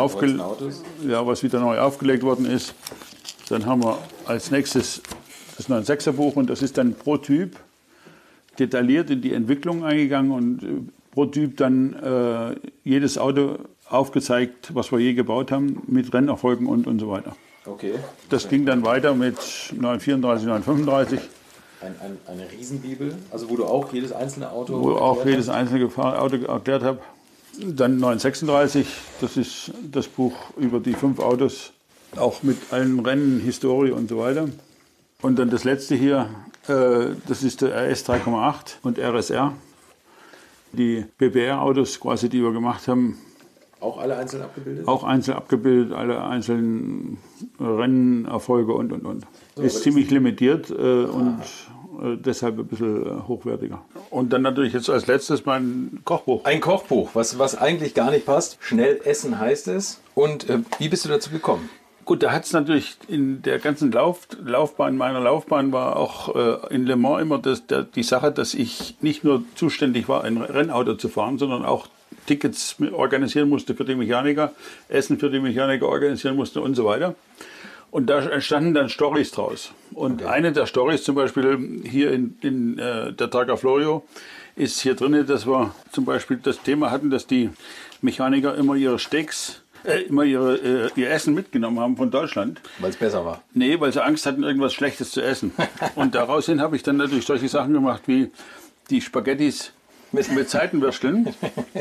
Speaker 3: aufgelegt worden ist. Dann haben wir als nächstes das 9-6er-Buch, und das ist dann pro Typ detailliert in die Entwicklung eingegangen und pro Typ dann jedes Auto aufgezeigt, was wir je gebaut haben, mit Rennerfolgen und so weiter.
Speaker 4: Okay.
Speaker 3: Das ging dann weiter mit 934, 935.
Speaker 4: Eine Riesenbibel, also wo du auch jedes einzelne Auto
Speaker 3: Auto erklärt habe. Dann 936, das ist das Buch über die 5 Autos, auch mit allen Rennen, Historie und so weiter. Und dann das letzte hier, das ist der RS 3,8 und RSR. Die BBR-Autos quasi, die wir gemacht haben.
Speaker 4: Auch alle einzeln abgebildet?
Speaker 3: Auch einzeln abgebildet, alle einzelnen Rennerfolge und. So, ist ziemlich limitiert und deshalb ein bisschen hochwertiger. Und dann natürlich jetzt als letztes mein Kochbuch.
Speaker 4: Ein Kochbuch, was eigentlich gar nicht passt. Schnell essen heißt es. Und wie bist du dazu gekommen?
Speaker 3: Gut, da hat es natürlich in der ganzen meiner Laufbahn war auch in Le Mans immer die Sache, dass ich nicht nur zuständig war, ein Rennauto zu fahren, sondern auch Tickets organisieren musste für die Mechaniker, Essen für die Mechaniker organisieren musste und so weiter. Und da entstanden dann Storys draus. Und eine der Storys zum Beispiel hier in der Targa Florio ist hier drin, dass wir zum Beispiel das Thema hatten, dass die Mechaniker immer ihre Steaks ihr Essen mitgenommen haben von Deutschland.
Speaker 4: Weil es besser war?
Speaker 3: Nee, weil sie Angst hatten, irgendwas Schlechtes zu essen. Und daraus hin habe ich dann natürlich solche Sachen gemacht wie die Spaghettis mit Seitenwürsteln,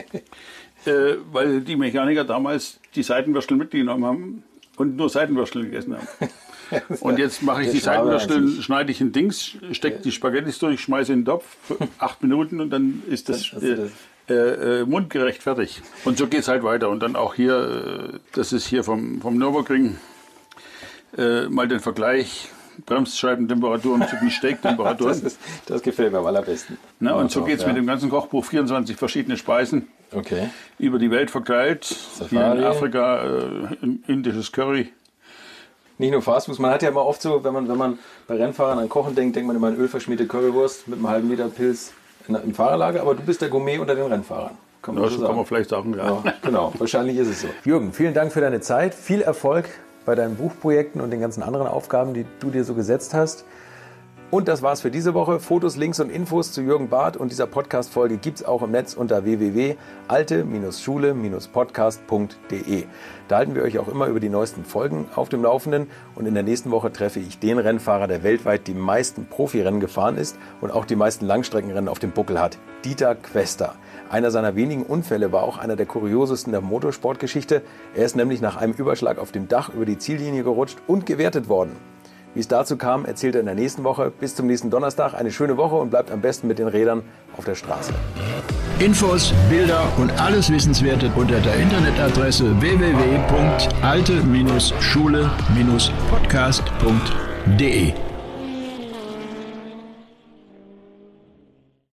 Speaker 3: weil die Mechaniker damals die Seitenwürstel mitgenommen haben und nur Seitenwürstel gegessen haben. Und jetzt mache ich die Seitenwürstel, schneide ich in Dings, stecke die Spaghettis durch, schmeiße in den Topf für 8 Minuten und dann ist das mundgerecht fertig. Und so geht es halt weiter. Und dann auch hier, das ist hier vom Nürburgring, mal den Vergleich, Bremsscheibentemperatur zu den Steaktemperaturen.
Speaker 4: Das gefällt mir am allerbesten.
Speaker 3: Na, und so geht es mit dem ganzen Kochbuch, 24 verschiedene Speisen, über die Welt verteilt, hier in Afrika, indisches Curry.
Speaker 2: Nicht nur Fastfood, man hat ja immer oft so, wenn man bei Rennfahrern an Kochen denkt man immer an ölverschmierte Currywurst mit einem halben Liter Pilz im Fahrerlager, aber du bist der Gourmet unter den Rennfahrern.
Speaker 3: Kann man vielleicht sagen, ja.
Speaker 2: Genau, wahrscheinlich ist es so. Jürgen, vielen Dank für deine Zeit, viel Erfolg bei deinen Buchprojekten und den ganzen anderen Aufgaben, die du dir so gesetzt hast. Und das war's für diese Woche. Fotos, Links und Infos zu Jürgen Barth und dieser Podcast-Folge gibt's auch im Netz unter www.alte-schule-podcast.de. Da halten wir euch auch immer über die neuesten Folgen auf dem Laufenden. Und in der nächsten Woche treffe ich den Rennfahrer, der weltweit die meisten Profirennen gefahren ist und auch die meisten Langstreckenrennen auf dem Buckel hat. Dieter Quester. Einer seiner wenigen Unfälle war auch einer der kuriosesten der Motorsportgeschichte. Er ist nämlich nach einem Überschlag auf dem Dach über die Ziellinie gerutscht und gewertet worden. Wie es dazu kam, erzählt er in der nächsten Woche. Bis zum nächsten Donnerstag. Eine schöne Woche und bleibt am besten mit den Rädern auf der Straße.
Speaker 1: Infos, Bilder und alles Wissenswerte unter der Internetadresse www.alte-schule-podcast.de.